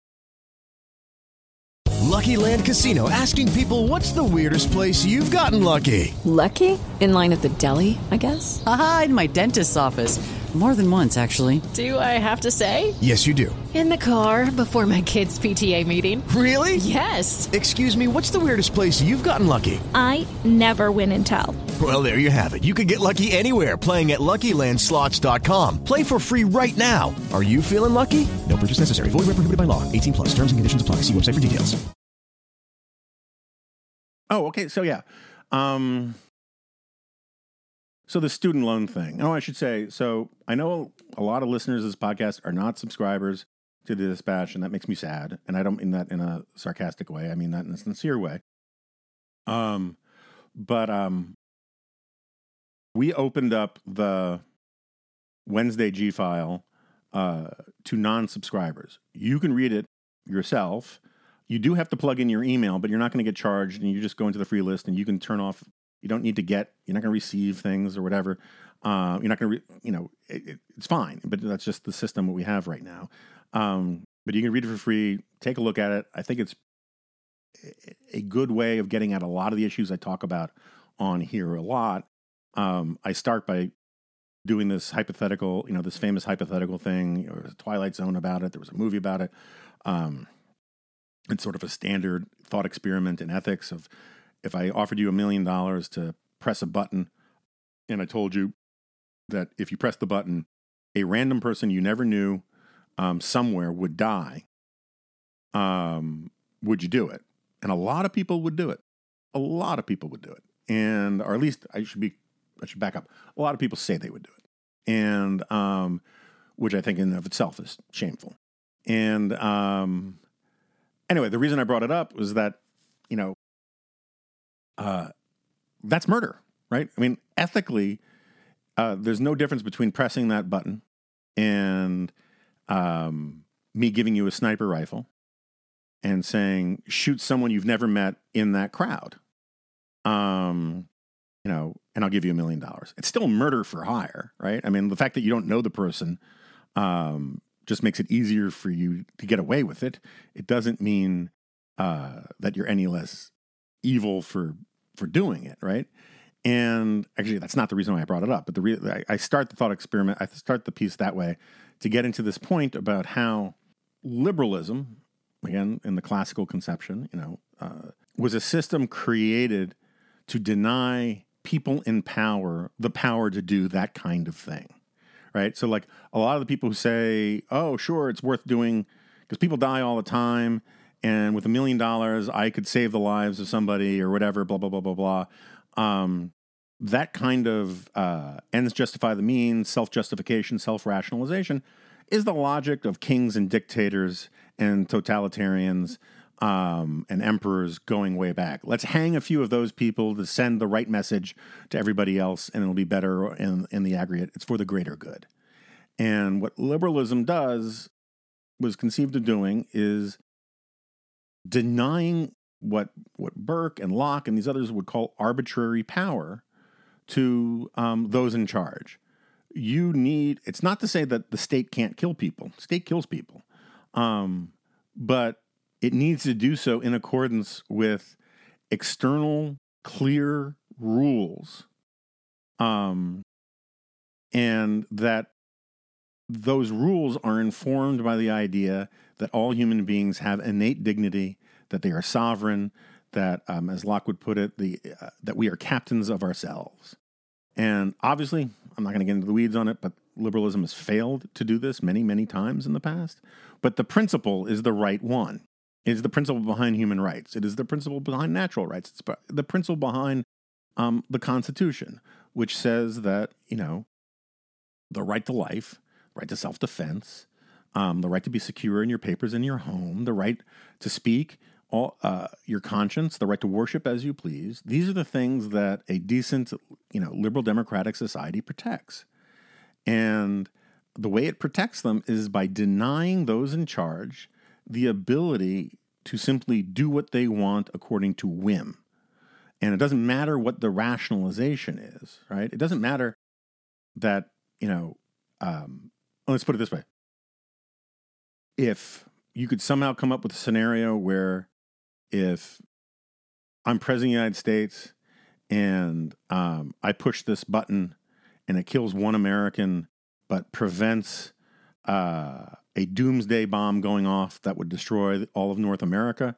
S9: Lucky Land Casino, asking people, what's the weirdest place you've gotten lucky?
S10: Lucky? In line at the deli, I guess?
S11: Aha, in my dentist's office. More than once, actually.
S10: Do I have to say?
S9: Yes, you do.
S10: In the car before my kids' PTA meeting.
S9: Really?
S10: Yes.
S9: Excuse me, what's the weirdest place you've gotten lucky?
S12: I never win and tell.
S9: Well, there you have it. You can get lucky anywhere, playing at LuckyLandSlots.com. Play for free right now. Are you feeling lucky? No purchase necessary. Void where prohibited by law. 18+. Terms and conditions apply. See website for details.
S5: Oh, okay. So, yeah. So the student loan thing. Oh, I should say, so I know a lot of listeners of this podcast are not subscribers to the Dispatch, and that makes me sad. And I don't mean that in a sarcastic way. I mean that in a sincere way. But we opened up the Wednesday G-File to non-subscribers. You can read it yourself. You do have to plug in your email, but you're not going to get charged, and you just go into the free list, and you can turn off. You don't need to you're not going to receive things or whatever. You're not going to, it's fine, but that's just the system that we have right now. But you can read it for free, take a look at it. I think it's a good way of getting at a lot of the issues I talk about on here a lot. I start by doing this hypothetical, this famous hypothetical thing. There was a Twilight Zone about it. There was a movie about it. It's sort of a standard thought experiment in ethics of, if I offered you $1 million to press a button, and I told you that if you press the button, a random person you never knew somewhere would die, would you do it? And a lot of people would do it. A lot of people would do it. And, or at least I should back up. A lot of people say they would do it. And, which I think in and of itself is shameful. And, anyway, the reason I brought it up was that, that's murder, right? I mean, ethically, there's no difference between pressing that button and me giving you a sniper rifle and saying, shoot someone you've never met in that crowd. And I'll give you $1 million. It's still murder for hire, right? I mean, the fact that you don't know the person just makes it easier for you to get away with it. It doesn't mean that you're any less evil for doing it, right? And actually, that's not the reason why I brought it up. But I start the thought experiment, I start the piece that way to get into this point about how liberalism, again, in the classical conception, was a system created to deny people in power the power to do that kind of thing, right? So like a lot of the people who say, oh, sure, it's worth doing because people die all the time. And with $1 million, I could save the lives of somebody or whatever, blah, blah, blah, blah, blah. That kind of ends justify the means, self-justification, self-rationalization is the logic of kings and dictators and totalitarians and emperors going way back. Let's hang a few of those people to send the right message to everybody else, and it'll be better in the aggregate. It's for the greater good. And what liberalism was conceived of doing is denying what Burke and Locke and these others would call arbitrary power to those in charge. It's not to say that the state can't kill people. The state kills people. But it needs to do so in accordance with external, clear rules. And that those rules are informed by the idea that all human beings have innate dignity, that they are sovereign, that, as Locke would put it, that we are captains of ourselves. And obviously, I'm not going to get into the weeds on it, but liberalism has failed to do this many, many times in the past. But the principle is the right one. It is the principle behind human rights. It is the principle behind natural rights. It's the principle behind the Constitution, which says that, the right to life, right to self-defense, the right to be secure in your papers in your home, the right to speak, your conscience, the right to worship as you please. These are the things that a decent, liberal democratic society protects. And the way it protects them is by denying those in charge the ability to simply do what they want according to whim. And it doesn't matter what the rationalization is, right? It doesn't matter that, let's put it this way. If you could somehow come up with a scenario where if I'm president of the United States and I push this button and it kills one American but prevents a doomsday bomb going off that would destroy all of North America,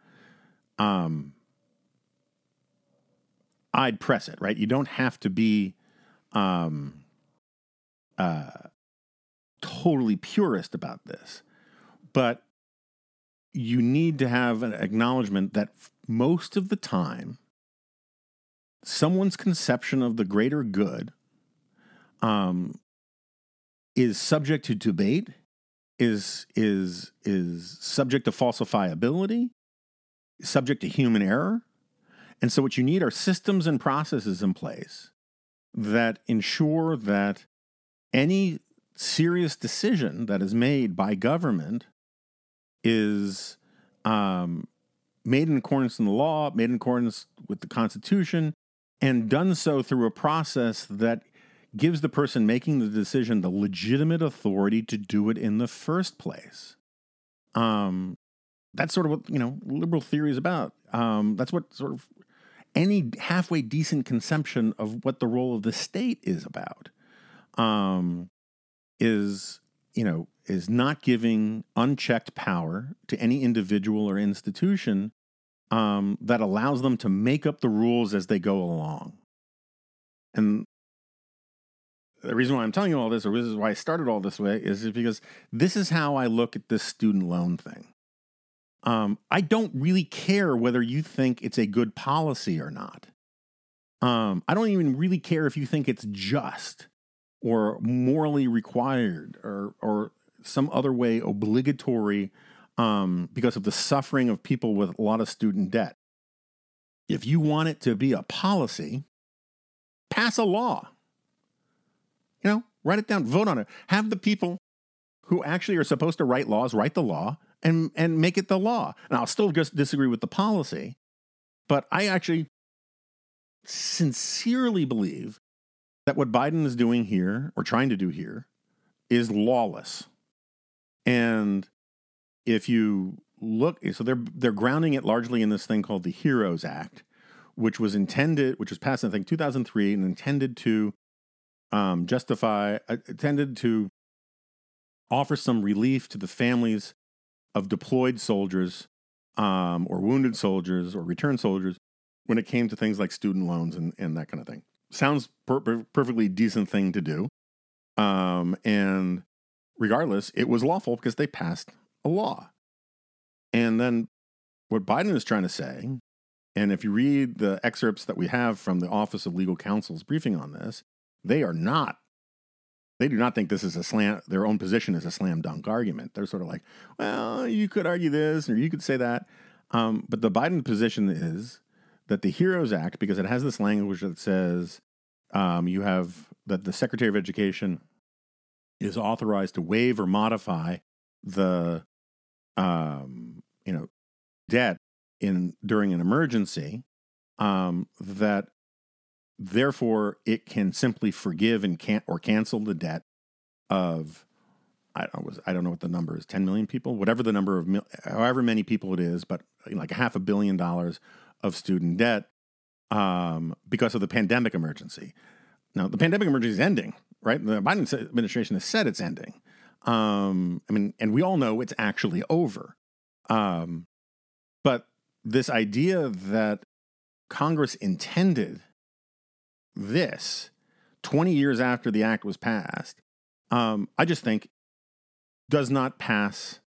S5: I'd press it, right? You don't have to be totally purist about this, but you need to have an acknowledgement that most of the time, someone's conception of the greater good is subject to debate, is subject to falsifiability, subject to human error. And so what you need are systems and processes in place that ensure that any serious decision that is made by government is made in accordance with the law, made in accordance with the Constitution, and done so through a process that gives the person making the decision the legitimate authority to do it in the first place. That's sort of what, liberal theory is about. That's what sort of any halfway decent conception of what the role of the state is about. Is not giving unchecked power to any individual or institution that allows them to make up the rules as they go along. And the reason why I'm telling you all this, or this is why I started all this way, is because this is how I look at this student loan thing. I don't really care whether you think it's a good policy or not. I don't even really care if you think it's just or morally required or some other way obligatory because of the suffering of people with a lot of student debt. If you want it to be a policy, pass a law. Write it down. Vote on it. Have the people who actually are supposed to write laws write the law and make it the law. And I'll still just disagree with the policy, but I actually sincerely believe that what Biden is doing here, or trying to do here, is lawless. And if you look, so they're grounding it largely in this thing called the HEROES Act, which was passed in, I think, 2003, and intended to offer some relief to the families of deployed soldiers or wounded soldiers or returned soldiers when it came to things like student loans and that kind of thing. Sounds perfectly decent thing to do. And regardless, it was lawful because they passed a law. And then what Biden is trying to say, and if you read the excerpts that we have from the Office of Legal Counsel's briefing on this, they do not think this is their own position is a slam dunk argument. They're sort of like, well, you could argue this or you could say that. But the Biden position is that the HEROES Act, because it has this language that says that the Secretary of Education is authorized to waive or modify the debt during an emergency, that therefore it can simply forgive and cancel the debt of I don't know what the number is, 10 million people, whatever the number of however many people it is, but like $500 million of student debt because of the pandemic emergency. Now, the pandemic emergency is ending, right? The Biden administration has said it's ending. And we all know it's actually over. But this idea that Congress intended this 20 years after the act was passed, I just think does not pass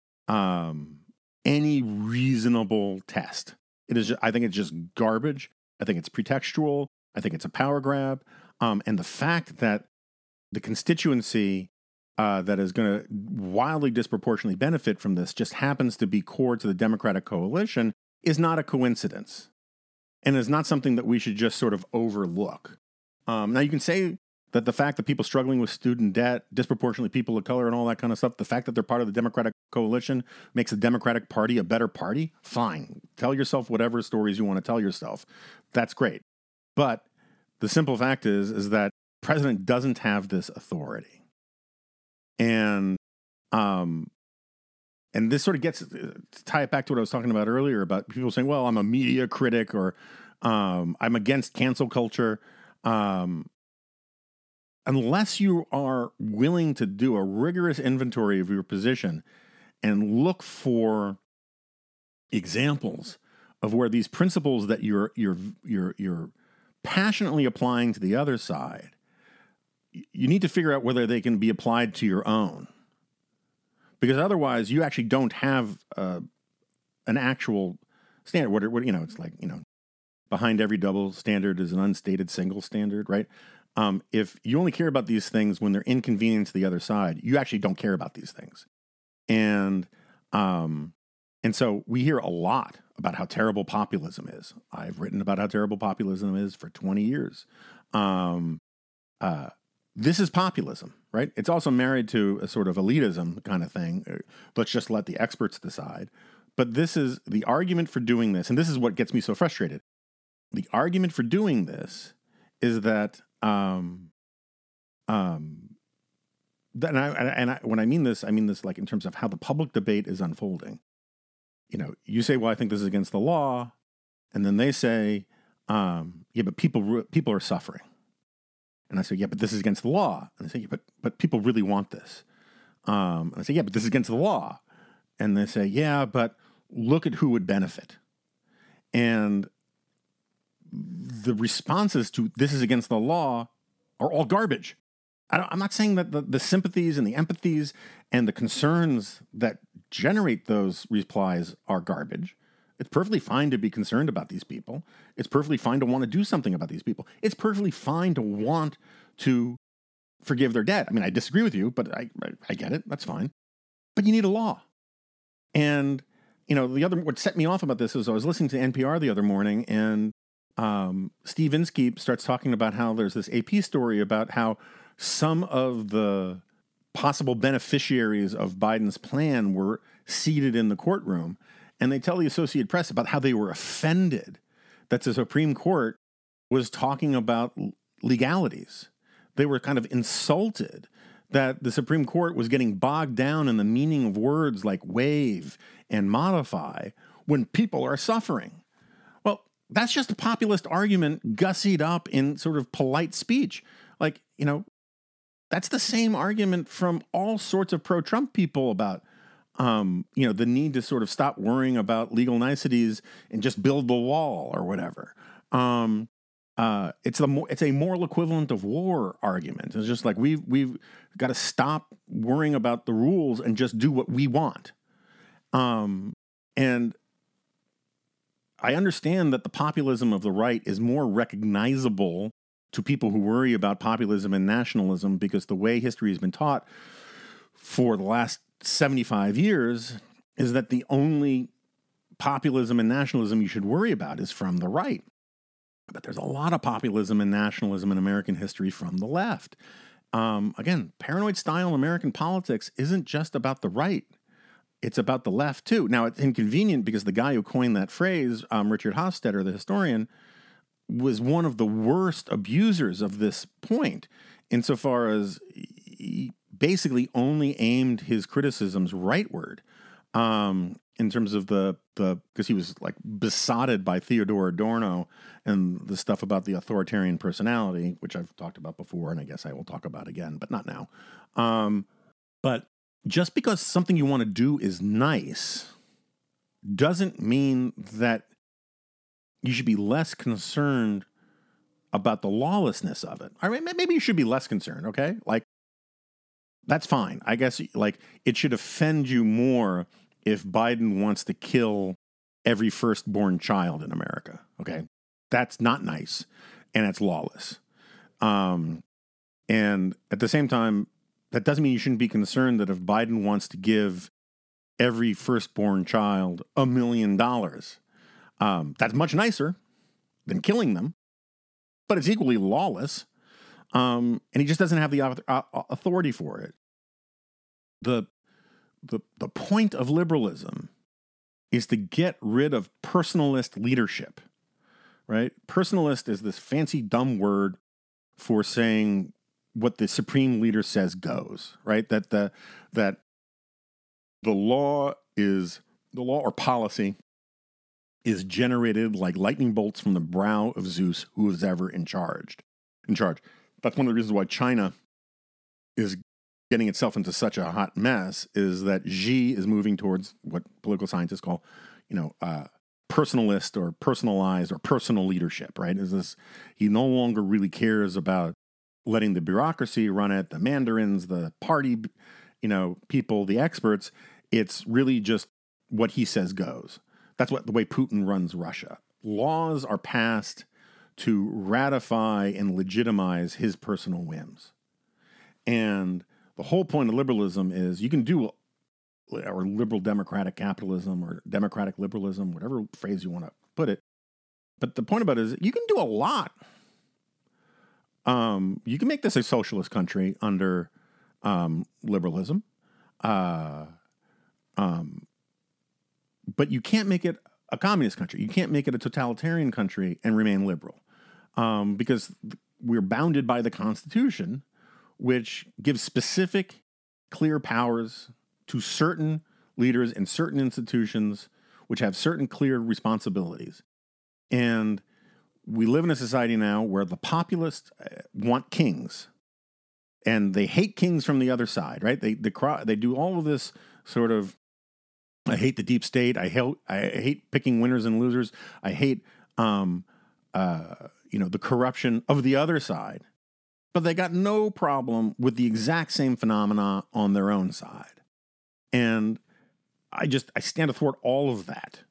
S5: any reasonable test. I think it's just garbage. I think it's pretextual. I think it's a power grab. And the fact that the constituency that is going to wildly disproportionately benefit from this just happens to be core to the Democratic coalition is not a coincidence. And is not something that we should just sort of overlook. Now, you can say that the fact that people struggling with student debt, disproportionately people of color and all that kind of stuff, the fact that they're part of the Democratic coalition makes the Democratic Party a better party. Fine. Tell yourself whatever stories you want to tell yourself. That's great. But the simple fact is that the president doesn't have this authority. And this sort of gets to tie it back to what I was talking about earlier about people saying, well, I'm a media critic or I'm against cancel culture. Unless you are willing to do a rigorous inventory of your position and look for examples of where these principles that you're passionately applying to the other side, you need to figure out whether they can be applied to your own. Because otherwise, you actually don't have an actual standard. It's like, behind every double standard is an unstated single standard, right? If you only care about these things when they're inconvenient to the other side, you actually don't care about these things. And so we hear a lot about how terrible populism is. I've written about how terrible populism is for 20 years. This is populism, right? It's also married to a sort of elitism kind of thing. Let's just let the experts decide. But this is the argument for doing this, and this is what gets me so frustrated. The argument for doing this is that, when I mean this like in terms of how the public debate is unfolding. You say, well, I think this is against the law, and then they say, yeah, but people are suffering. And I say, yeah, but this is against the law. And they say, yeah, but people really want this. And I say, yeah, but this is against the law. And they say, yeah, but look at who would benefit. And the responses to this is against the law are all garbage. I'm not saying that the sympathies and the empathies and the concerns that generate those replies are garbage. It's perfectly fine to be concerned about these people. It's perfectly fine to want to do something about these people. It's perfectly fine to want to forgive their debt. I mean, I disagree with you, but I get it. That's fine. But you need a law. And, what set me off about this is I was listening to NPR the other morning, and Steve Inskeep starts talking about how there's this AP story about how some of the possible beneficiaries of Biden's plan were seated in the courtroom, and they tell the Associated Press about how they were offended that the Supreme Court was talking about legalities. They were kind of insulted that the Supreme Court was getting bogged down in the meaning of words like waive and modify when people are suffering. Well, that's just a populist argument gussied up in sort of polite speech. Like, that's the same argument from all sorts of pro-Trump people about, the need to sort of stop worrying about legal niceties and just build the wall or whatever. It's a moral equivalent of war argument. It's just like we've got to stop worrying about the rules and just do what we want. And I understand that the populism of the right is more recognizable to people who worry about populism and nationalism because the way history has been taught for the last 75 years is that the only populism and nationalism you should worry about is from the right. But there's a lot of populism and nationalism in American history from the left. Again, paranoid style American politics isn't just about the right. It's about the left, too. Now, it's inconvenient because the guy who coined that phrase, Richard Hofstadter, the historian, was one of the worst abusers of this point, insofar as he basically only aimed his criticisms rightward. In terms of because he was like besotted by Theodore Adorno and the stuff about the authoritarian personality, which I've talked about before, and I guess I will talk about again, but not now. But just because something you want to do is nice doesn't mean that you should be less concerned about the lawlessness of it. I mean, maybe you should be less concerned, okay? Like, that's fine. I guess, like, it should offend you more if Biden wants to kill every firstborn child in America, okay? That's not nice, and it's lawless. And at the same time, that doesn't mean you shouldn't be concerned that if Biden wants to give every firstborn child $1 million, that's much nicer than killing them, but it's equally lawless, and he just doesn't have the authority for it. The point of liberalism is to get rid of personalist leadership, right? Personalist is this fancy, dumb word for saying what the supreme leader says goes, right? That the law or policy is generated like lightning bolts from the brow of Zeus, who is ever in charge. That's one of the reasons why China is getting itself into such a hot mess, is that Xi is moving towards what political scientists call, personalist or personalized or personal leadership, right? He no longer really cares about letting the bureaucracy run it, the mandarins, the party, people, the experts. It's really just what he says goes. That's the way Putin runs Russia. Laws are passed to ratify and legitimize his personal whims. And the whole point of liberalism is you can do, or liberal democratic capitalism or democratic liberalism, whatever phrase you want to put it. But the point about it is you can do a lot. You can make this a socialist country under liberalism. But you can't make it a communist country. You can't make it a totalitarian country and remain liberal. Because we're bounded by the Constitution, which gives specific, clear powers to certain leaders and certain institutions, which have certain clear responsibilities. And we live in a society now where the populists want kings, and they hate kings from the other side, right? They do all of this sort of, I hate the deep state. I hate picking winners and losers. I hate, the corruption of the other side. But they got no problem with the exact same phenomena on their own side. And I stand athwart all of that.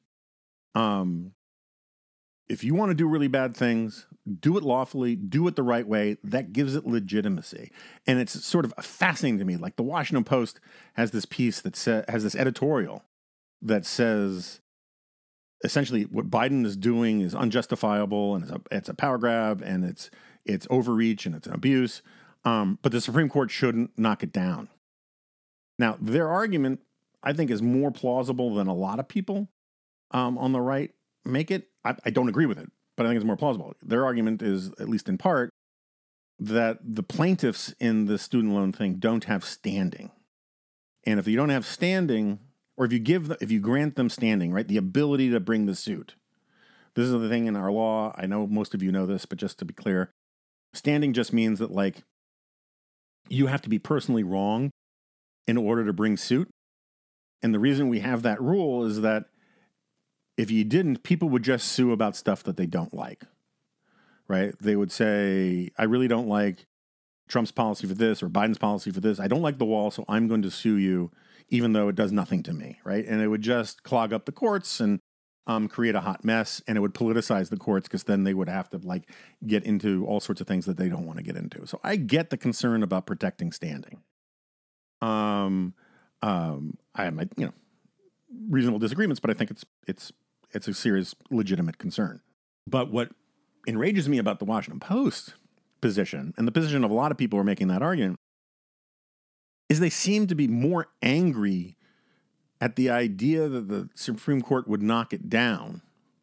S5: If you want to do really bad things, do it lawfully, do it the right way. That gives it legitimacy. And it's sort of fascinating to me. Like the Washington Post has this piece that has this editorial that says essentially what Biden is doing is unjustifiable and it's a power grab and it's overreach and it's an abuse. But the Supreme Court shouldn't knock it down. Now, their argument, I think, is more plausible than a lot of people on the right make it. I don't agree with it, but I think it's more plausible. Their argument is, at least in part, that the plaintiffs in the student loan thing don't have standing. And if you don't have standing, or if you grant them standing, right, the ability to bring the suit. This is the thing in our law. I know most of you know this, but just to be clear, standing just means that, like, you have to be personally wrong in order to bring suit. And the reason we have that rule is that if you didn't, people would just sue about stuff that they don't like, right? They would say, I really don't like Trump's policy for this or Biden's policy for this. I don't like the wall, so I'm going to sue you, even though it does nothing to me, right? And it would just clog up the courts and create a hot mess, and it would politicize the courts because then they would have to, like, get into all sorts of things that they don't want to get into. So I get the concern about protecting standing. I have my, reasonable disagreements, but I think it's a serious, legitimate concern. But what enrages me about the Washington Post position, and the position of a lot of people who are making that argument, is they seem to be more angry at the idea that the Supreme Court would knock it down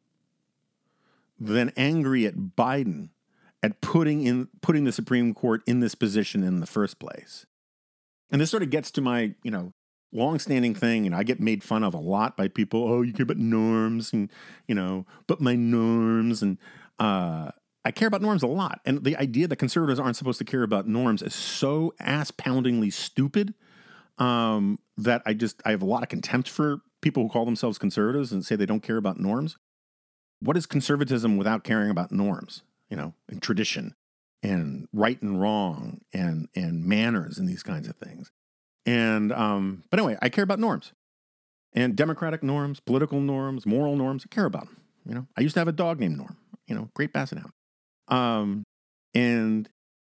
S5: than angry at Biden at putting the Supreme Court in this position in the first place. And this sort of gets to my, longstanding thing, and I get made fun of a lot by people. Oh, you care about norms, and but my norms, and I care about norms a lot. And the idea that conservatives aren't supposed to care about norms is so ass-poundingly stupid that I have a lot of contempt for people who call themselves conservatives and say they don't care about norms. What is conservatism without caring about norms, and tradition and right and wrong and manners and these kinds of things. And, but anyway, I care about norms and democratic norms, political norms, moral norms. I care about them. I used to have a dog named Norm, Great Basset Hound. And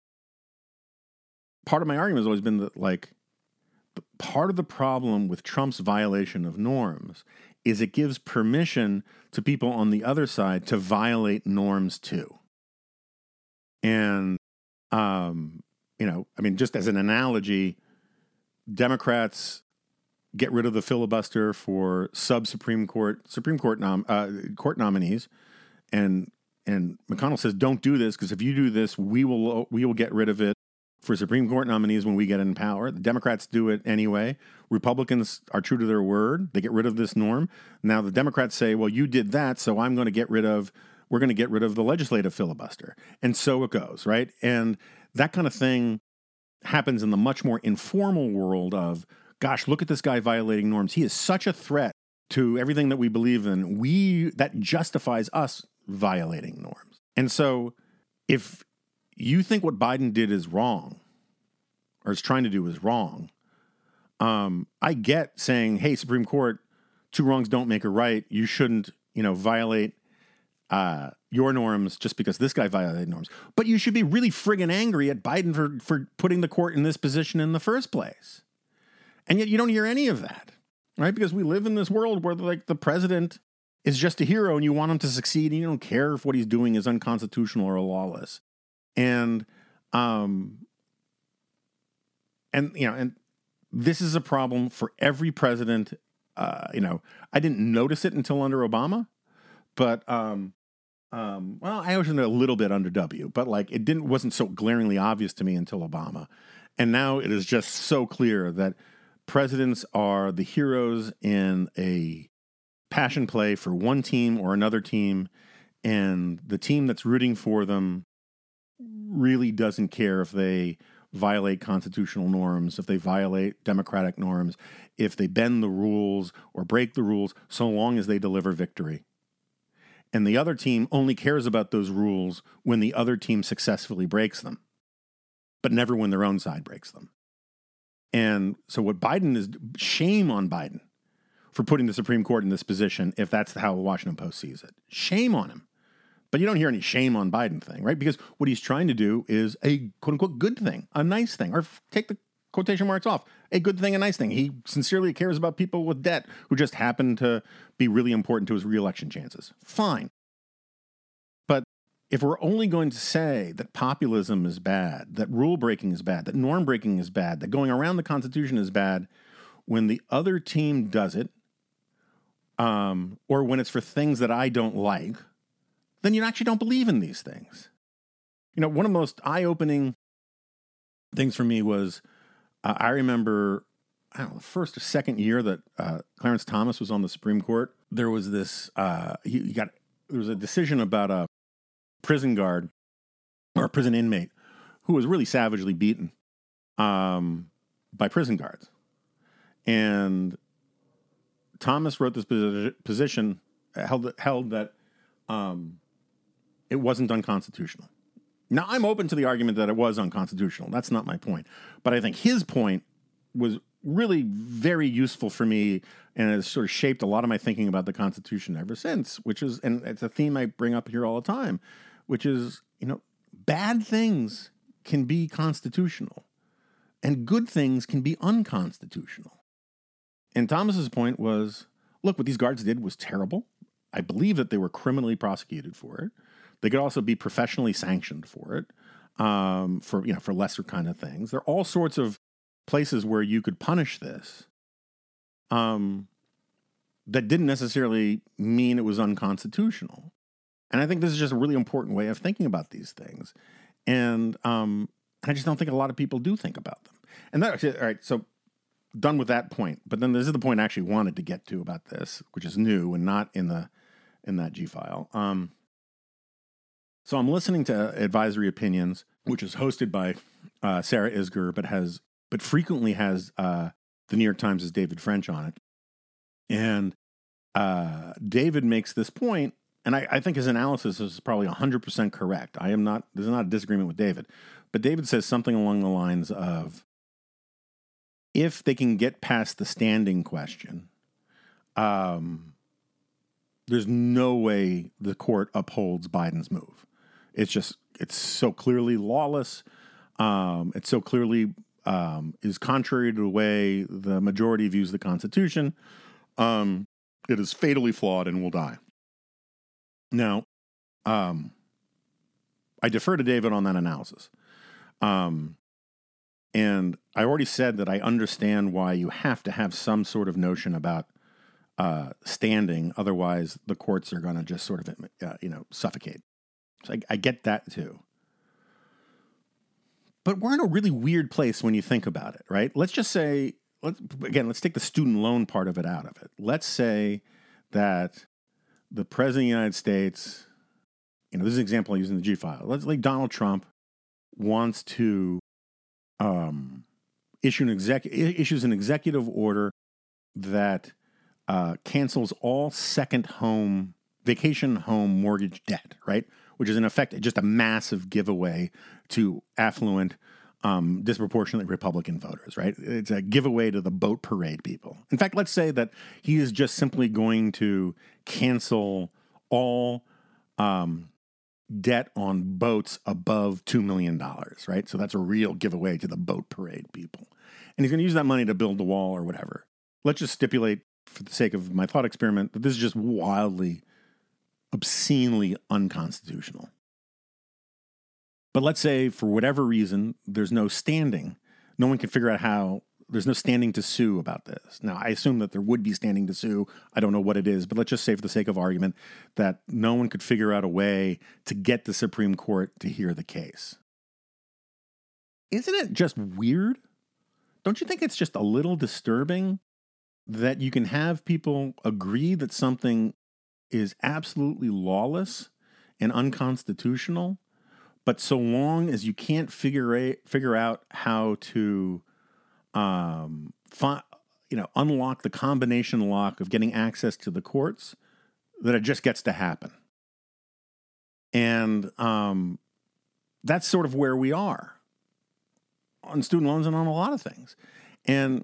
S5: part of my argument has always been that, like, part of the problem with Trump's violation of norms is it gives permission to people on the other side to violate norms too. And, just as an analogy, Democrats get rid of the filibuster for Supreme Court nominees, and McConnell says, don't do this, because if you do this, we will get rid of it for Supreme Court nominees when we get in power. The Democrats do it anyway. Republicans are true to their word. They get rid of this norm. Now the Democrats say, well, you did that, so we're going to get rid of the legislative filibuster. And so it goes, right? And that kind of thing happens in the much more informal world of, gosh, look at this guy violating norms. He is such a threat to everything that we believe in. That justifies us violating norms. And so if you think what Biden did is wrong, or is trying to do is wrong, I get saying, hey, Supreme Court, two wrongs don't make a right. You shouldn't, violate your norms just because this guy violated norms. But you should be really friggin' angry at Biden for putting the court in this position in the first place. And yet you don't hear any of that, right? Because we live in this world where, like, the president is just a hero and you want him to succeed and you don't care if what he's doing is unconstitutional or lawless. And this is a problem for every president. I didn't notice it until under Obama, but I was a little bit under W, but like wasn't so glaringly obvious to me until Obama. And now it is just so clear that presidents are the heroes in a passion play for one team or another team, and the team that's rooting for them really doesn't care if they violate constitutional norms, if they violate democratic norms, if they bend the rules or break the rules, so long as they deliver victory. And the other team only cares about those rules when the other team successfully breaks them, but never when their own side breaks them. And so what Biden is, shame on Biden for putting the Supreme Court in this position, if that's how the Washington Post sees it. Shame on him. But you don't hear any shame on Biden thing, right? Because what he's trying to do is a quote-unquote good thing, a nice thing, or take the quotation marks off, a good thing, a nice thing. He sincerely cares about people with debt who just happen to be really important to his reelection chances. Fine. But if we're only going to say that populism is bad, that rule breaking is bad, that norm breaking is bad, that going around the Constitution is bad, when the other team does it, or when it's for things that I don't like, then you actually don't believe in these things. You know, one of the most eye-opening things for me was, I remember, I don't know, the first or second year that Clarence Thomas was on the Supreme Court, there was this, there was a decision about a prison guard or a prison inmate who was really savagely beaten by prison guards. And Thomas wrote this position, held that it wasn't unconstitutional. Now, I'm open to the argument that it was unconstitutional. That's not my point. But I think his point was really very useful for me and has sort of shaped a lot of my thinking about the Constitution ever since, which is, and it's a theme I bring up here all the time, which is, you know, bad things can be constitutional and good things can be unconstitutional. And Thomas's point was, look, what these guards did was terrible. I believe that they were criminally prosecuted for it. They could also be professionally sanctioned for it, for lesser kind of things. There are all sorts of places where you could punish this that didn't necessarily mean it was unconstitutional. And I think this is just a really important way of thinking about these things. And I just don't think a lot of people do think about them. And that, all right, so done with that point. But then this is the point I actually wanted to get to about this, which is new and not in that G file. So I'm listening to Advisory Opinions, which is hosted by Sarah Isgur, but frequently has the New York Times' David French on it. And David makes this point, and I think his analysis is probably 100% correct. There's not a disagreement with David. But David says something along the lines of, if they can get past the standing question, there's no way the court upholds Biden's move. It's so clearly lawless. It so clearly is contrary to the way the majority views the Constitution. It is fatally flawed and will die. Now, I defer to David on that analysis. And I already said that I understand why you have to have some sort of notion about standing. Otherwise, the courts are going to just sort of, suffocate. So I get that too. But we're in a really weird place when you think about it, right? Let's just say, let's take the student loan part of it out of it. Let's say that the President of the United States, this is an example I use in the G file. Let's like Donald Trump wants to issues an executive order that cancels all vacation home mortgage debt, right? Which is in effect just a massive giveaway to affluent, disproportionately Republican voters, right? It's a giveaway to the boat parade people. In fact, let's say that he is just simply going to cancel all debt on boats above $2 million, right? So that's a real giveaway to the boat parade people. And he's going to use that money to build the wall or whatever. Let's just stipulate, for the sake of my thought experiment, that this is just wildly, obscenely unconstitutional. But let's say, for whatever reason, there's no standing. No one can figure out how. There's no standing to sue about this. Now, I assume that there would be standing to sue. I don't know what it is, but let's just say, for the sake of argument, that no one could figure out a way to get the Supreme Court to hear the case. Isn't it just weird? Don't you think it's just a little disturbing that you can have people agree that something is absolutely lawless and unconstitutional, but so long as you can't figure out how to unlock the combination lock of getting access to the courts, that it just gets to happen. And that's sort of where we are on student loans and on a lot of things. And,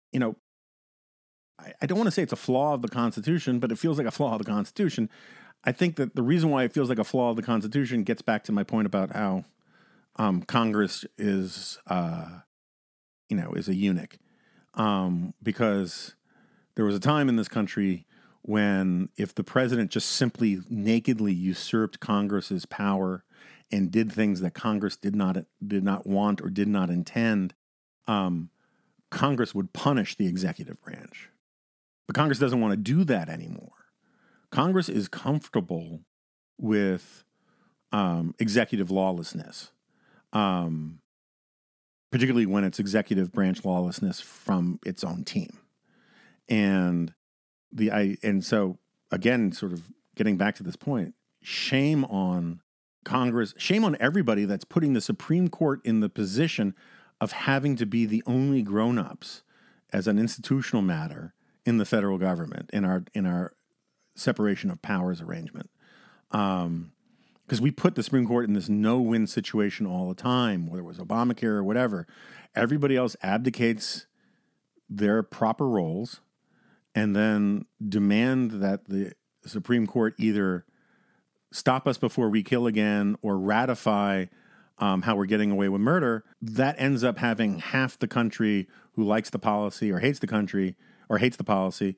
S5: I don't want to say it's a flaw of the Constitution, but it feels like a flaw of the Constitution. I think that the reason why it feels like a flaw of the Constitution gets back to my point about how Congress is a eunuch. Because there was a time in this country if the president just simply nakedly usurped Congress's power and did things that Congress did not want or did not intend, Congress would punish the executive branch. But Congress doesn't want to do that anymore. Congress is comfortable with executive lawlessness, particularly when it's executive branch lawlessness from its own team. And so again, sort of getting back to this point, shame on Congress, shame on everybody that's putting the Supreme Court in the position of having to be the only grown-ups as an institutional matter in the federal government, in our separation of powers arrangement. Because we put the Supreme Court in this no-win situation all the time, whether it was Obamacare or whatever. Everybody else abdicates their proper roles and then demand that the Supreme Court either stop us before we kill again or ratify how we're getting away with murder. That ends up having half the country who likes the policy or hates the country or hates the policy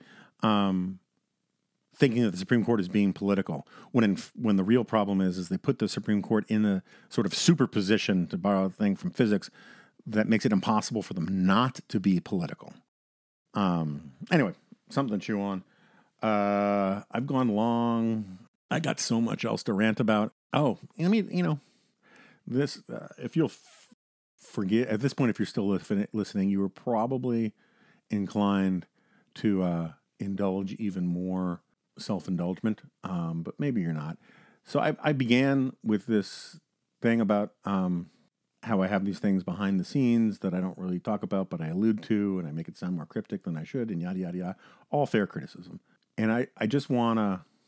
S5: thinking that the Supreme Court is being political, when the real problem is they put the Supreme Court in a sort of superposition, to borrow a thing from physics, that makes it impossible for them not to be political. Anyway, something to chew on. I've gone long. I got so much else to rant about. Oh, I mean, this, if you'll forget, at this point, if you're still listening, you were probably inclined to indulge even more self-indulgement, but maybe you're not. So I began with this thing about how I have these things behind the scenes that I don't really talk about, but I allude to, and I make it sound more cryptic than I should, and yada, yada, yada. All fair criticism. And I just want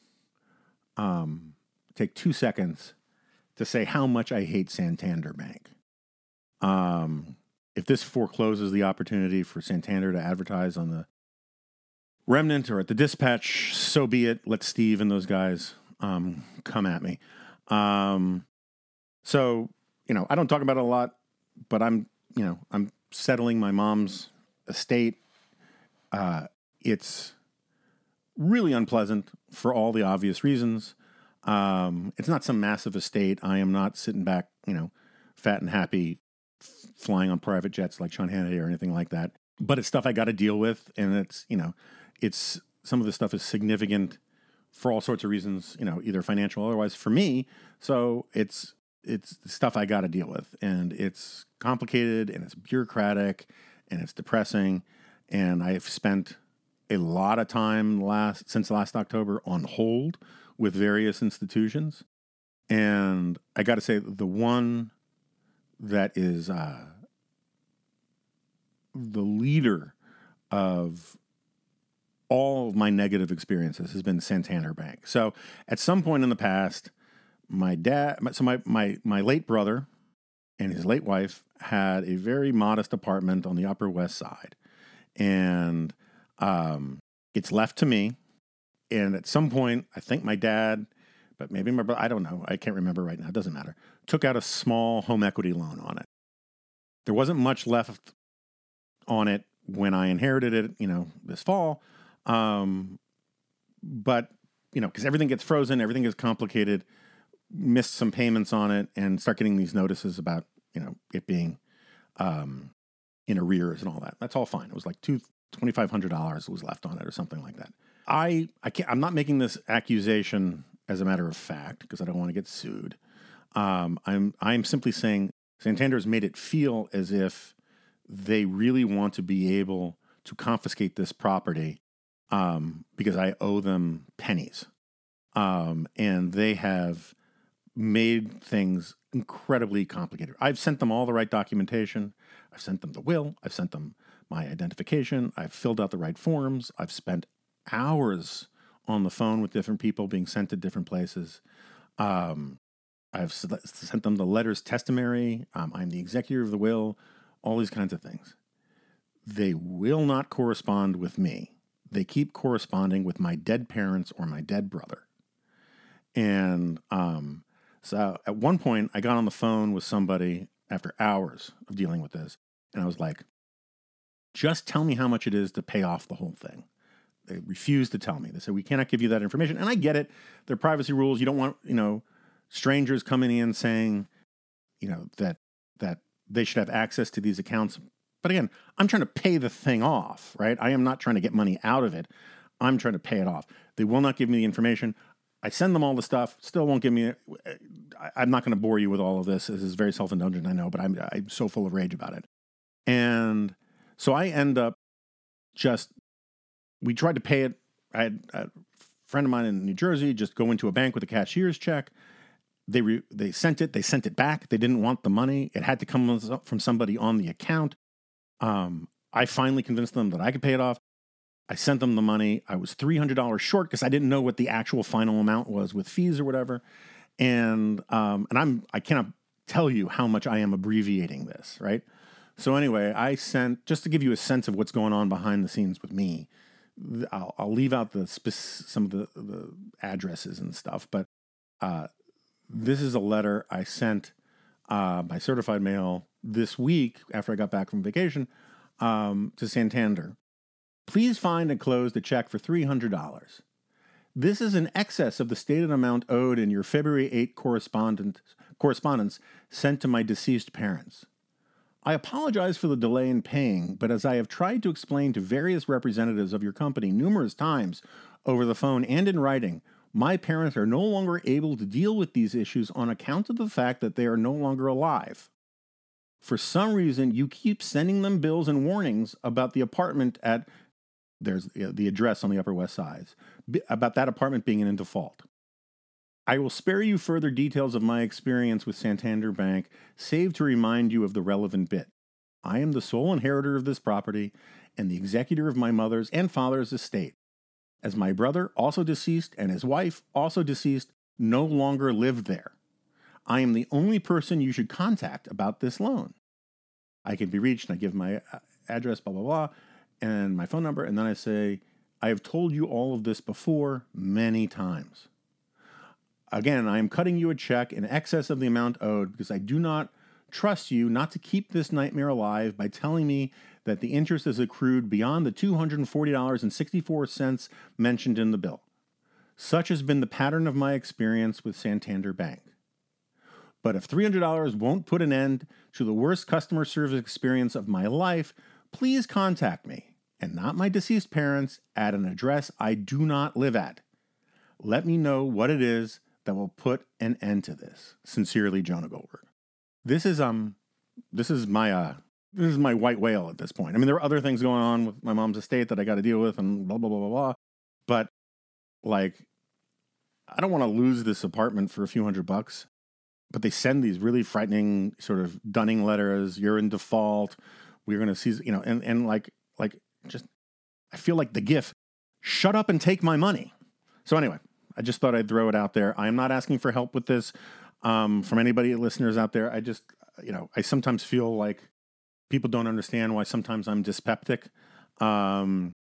S5: to take 2 seconds to say how much I hate Santander Bank. If this forecloses the opportunity for Santander to advertise on the Remnant or at the Dispatch, so be it. Let Steve and those guys come at me. So, I don't talk about it a lot, but I'm settling my mom's estate. It's really unpleasant for all the obvious reasons. It's not some massive estate. I am not sitting back, fat and happy, flying on private jets like Sean Hannity or anything like that. But it's stuff I got to deal with, and it's some of the stuff is significant for all sorts of reasons, either financial or otherwise for me. So it's stuff I got to deal with, and it's complicated, and it's bureaucratic, and it's depressing. And I've spent a lot of time since last October on hold with various institutions. And I got to say, the one that is the leader of all of my negative experiences has been Santander Bank. So at some point in the past, my late brother and his late wife had a very modest apartment on the Upper West Side. And it's left to me. And at some point, I think my dad, but maybe my brother, I don't know, I can't remember right now, it doesn't matter, took out a small home equity loan on it. There wasn't much left on it when I inherited it, this fall. But, because everything gets frozen, everything is complicated, missed some payments on it, and start getting these notices about, it being in arrears and all that. That's all fine. It was like $2,500 was left on it or something like that. I'm not making this accusation as a matter of fact because I don't want to get sued. I'm simply saying Santander has made it feel as if they really want to be able to confiscate this property because I owe them pennies. And they have made things incredibly complicated. I've sent them all the right documentation. I've sent them the will. I've sent them my identification. I've filled out the right forms. I've spent hours on the phone with different people being sent to different places. I've sent them the letters testimony. I'm the executor of the will, all these kinds of things. They will not correspond with me. They keep corresponding with my dead parents or my dead brother. And so at one point, I got on the phone with somebody after hours of dealing with this, and I was like, just tell me how much it is to pay off the whole thing. They refuse to tell me. They say, we cannot give you that information. And I get it. They're privacy rules. You don't want, strangers coming in saying, that they should have access to these accounts. But again, I'm trying to pay the thing off, right? I am not trying to get money out of it. I'm trying to pay it off. They will not give me the information. I send them all the stuff, still won't give me. I'm not going to bore you with all of this. This is very self-indulgent, I know, but I'm so full of rage about it. And so I end up we tried to pay it. I had a friend of mine in New Jersey just go into a bank with a cashier's check. They sent it back. They didn't want the money. It had to come from somebody on the account. I finally convinced them that I could pay it off. I sent them the money. I was $300 short because I didn't know what the actual final amount was with fees or whatever. And I cannot tell you how much I am abbreviating this, right? So anyway, I sent, just to give you a sense of what's going on behind the scenes with me, I'll leave out some of the addresses and stuff, but this is a letter I sent by certified mail this week after I got back from vacation to Santander. Please find and close the check for $300. This is in excess of the stated amount owed in your February 8 correspondence sent to my deceased parents. I apologize for the delay in paying, but as I have tried to explain to various representatives of your company numerous times over the phone and in writing, my parents are no longer able to deal with these issues on account of the fact that they are no longer alive. For some reason, you keep sending them bills and warnings about the apartment there's the address on the Upper West Side, about that apartment being in default. I will spare you further details of my experience with Santander Bank, save to remind you of the relevant bit. I am the sole inheritor of this property and the executor of my mother's and father's estate, as my brother, also deceased, and his wife, also deceased, no longer live there. I am the only person you should contact about this loan. I can be reached, and I give my address, blah, blah, blah, and my phone number, and then I say, I have told you all of this before many times. Again, I am cutting you a check in excess of the amount owed because I do not trust you not to keep this nightmare alive by telling me that the interest is accrued beyond the $240.64 mentioned in the bill. Such has been the pattern of my experience with Santander Bank. But if $300 won't put an end to the worst customer service experience of my life, please contact me, and not my deceased parents, at an address I do not live at. Let me know what it is that will put an end to this. Sincerely, Jonah Goldberg. This is my white whale at this point. I mean, there are other things going on with my mom's estate that I got to deal with, and blah blah blah blah blah. But I don't want to lose this apartment for a few $100. But they send these really frightening sort of dunning letters. You're in default. We're going to seize, just I feel like the GIF. Shut up and take my money. So anyway, I just thought I'd throw it out there. I am not asking for help with this from anybody, listeners out there. I just, I sometimes feel like people don't understand why sometimes I'm dyspeptic. And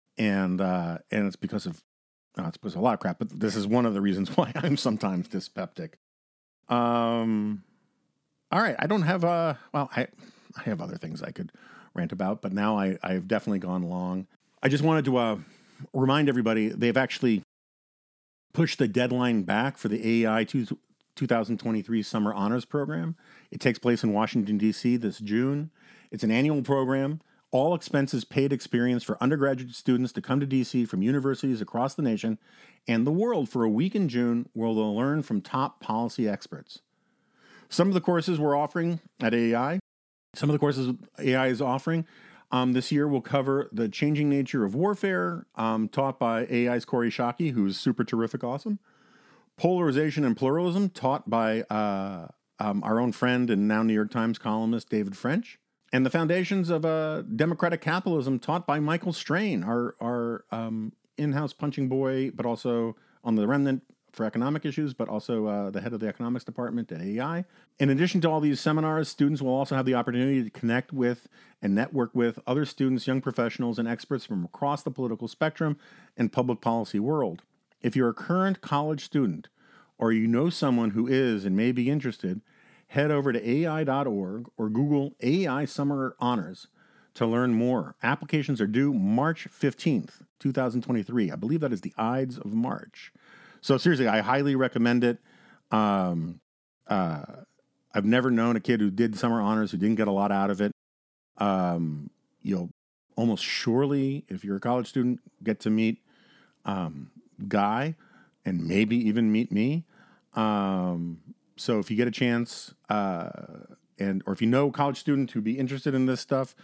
S5: it's because of a lot of crap, but this is one of the reasons why I'm sometimes dyspeptic. All right. I don't have, I have other things I could rant about, but now I've definitely gone long. I just wanted to remind everybody, they've actually pushed the deadline back for the AEI 2023 Summer Honors Program. It takes place in Washington, D.C. this June. It's an annual program, all expenses paid experience for undergraduate students to come to D.C. from universities across the nation and the world for a week in June where they'll learn from top policy experts. Some of the courses we're offering at AEI, some of the courses AEI is offering this year will cover the changing nature of warfare, taught by AEI's Corey Shockey, who's super terrific, awesome. Polarization and pluralism, taught by our own friend and now New York Times columnist David French. And the foundations of democratic capitalism, taught by Michael Strain, our in-house punching boy, but also on the remnant for economic issues, but also the head of the economics department at AEI. In addition to all these seminars, students will also have the opportunity to connect with and network with other students, young professionals, and experts from across the political spectrum and public policy world. If you're a current college student, or you know someone who is and may be interested, head over to AEI.org or Google AEI Summer Honors to learn more. Applications are due March 15th, 2023. I believe that is the Ides of March. So seriously, I highly recommend it. I've never known a kid who did summer honors who didn't get a lot out of it. You'll almost surely, if you're a college student, get to meet Guy and maybe even meet me. So if you get a chance, or if you know a college student who'd be interested in this stuff,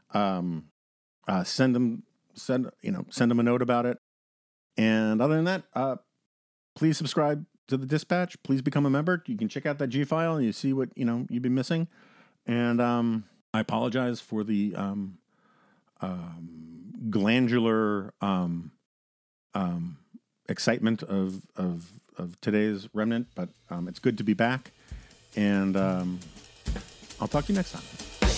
S5: send them a note about it. And other than that, please subscribe to the Dispatch. Please become a member. You can check out that G file and you see what you've been missing. And I apologize for the glandular excitement of today's remnant, but it's good to be back. And I'll talk to you next time.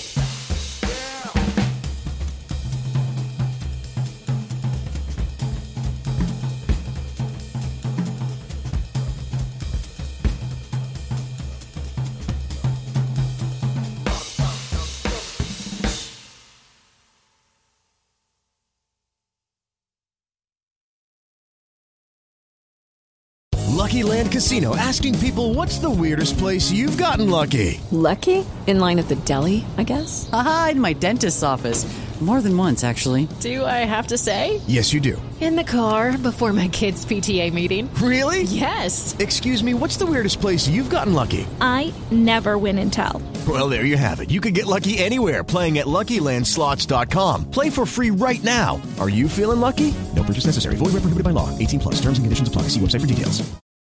S9: Lucky Land Casino, asking people, what's the weirdest place you've gotten lucky?
S10: Lucky? In line at the deli, I guess?
S11: Aha, in my dentist's office. More than once, actually.
S10: Do I have to say?
S9: Yes, you do.
S10: In the car before my kids' PTA meeting.
S9: Really?
S10: Yes.
S9: Excuse me, what's the weirdest place you've gotten lucky?
S12: I never win and tell.
S9: Well, there you have it. You can get lucky anywhere, playing at LuckyLandSlots.com. Play for free right now. Are you feeling lucky? No purchase necessary. Void where prohibited by law. 18+. Terms and conditions apply. See website for details.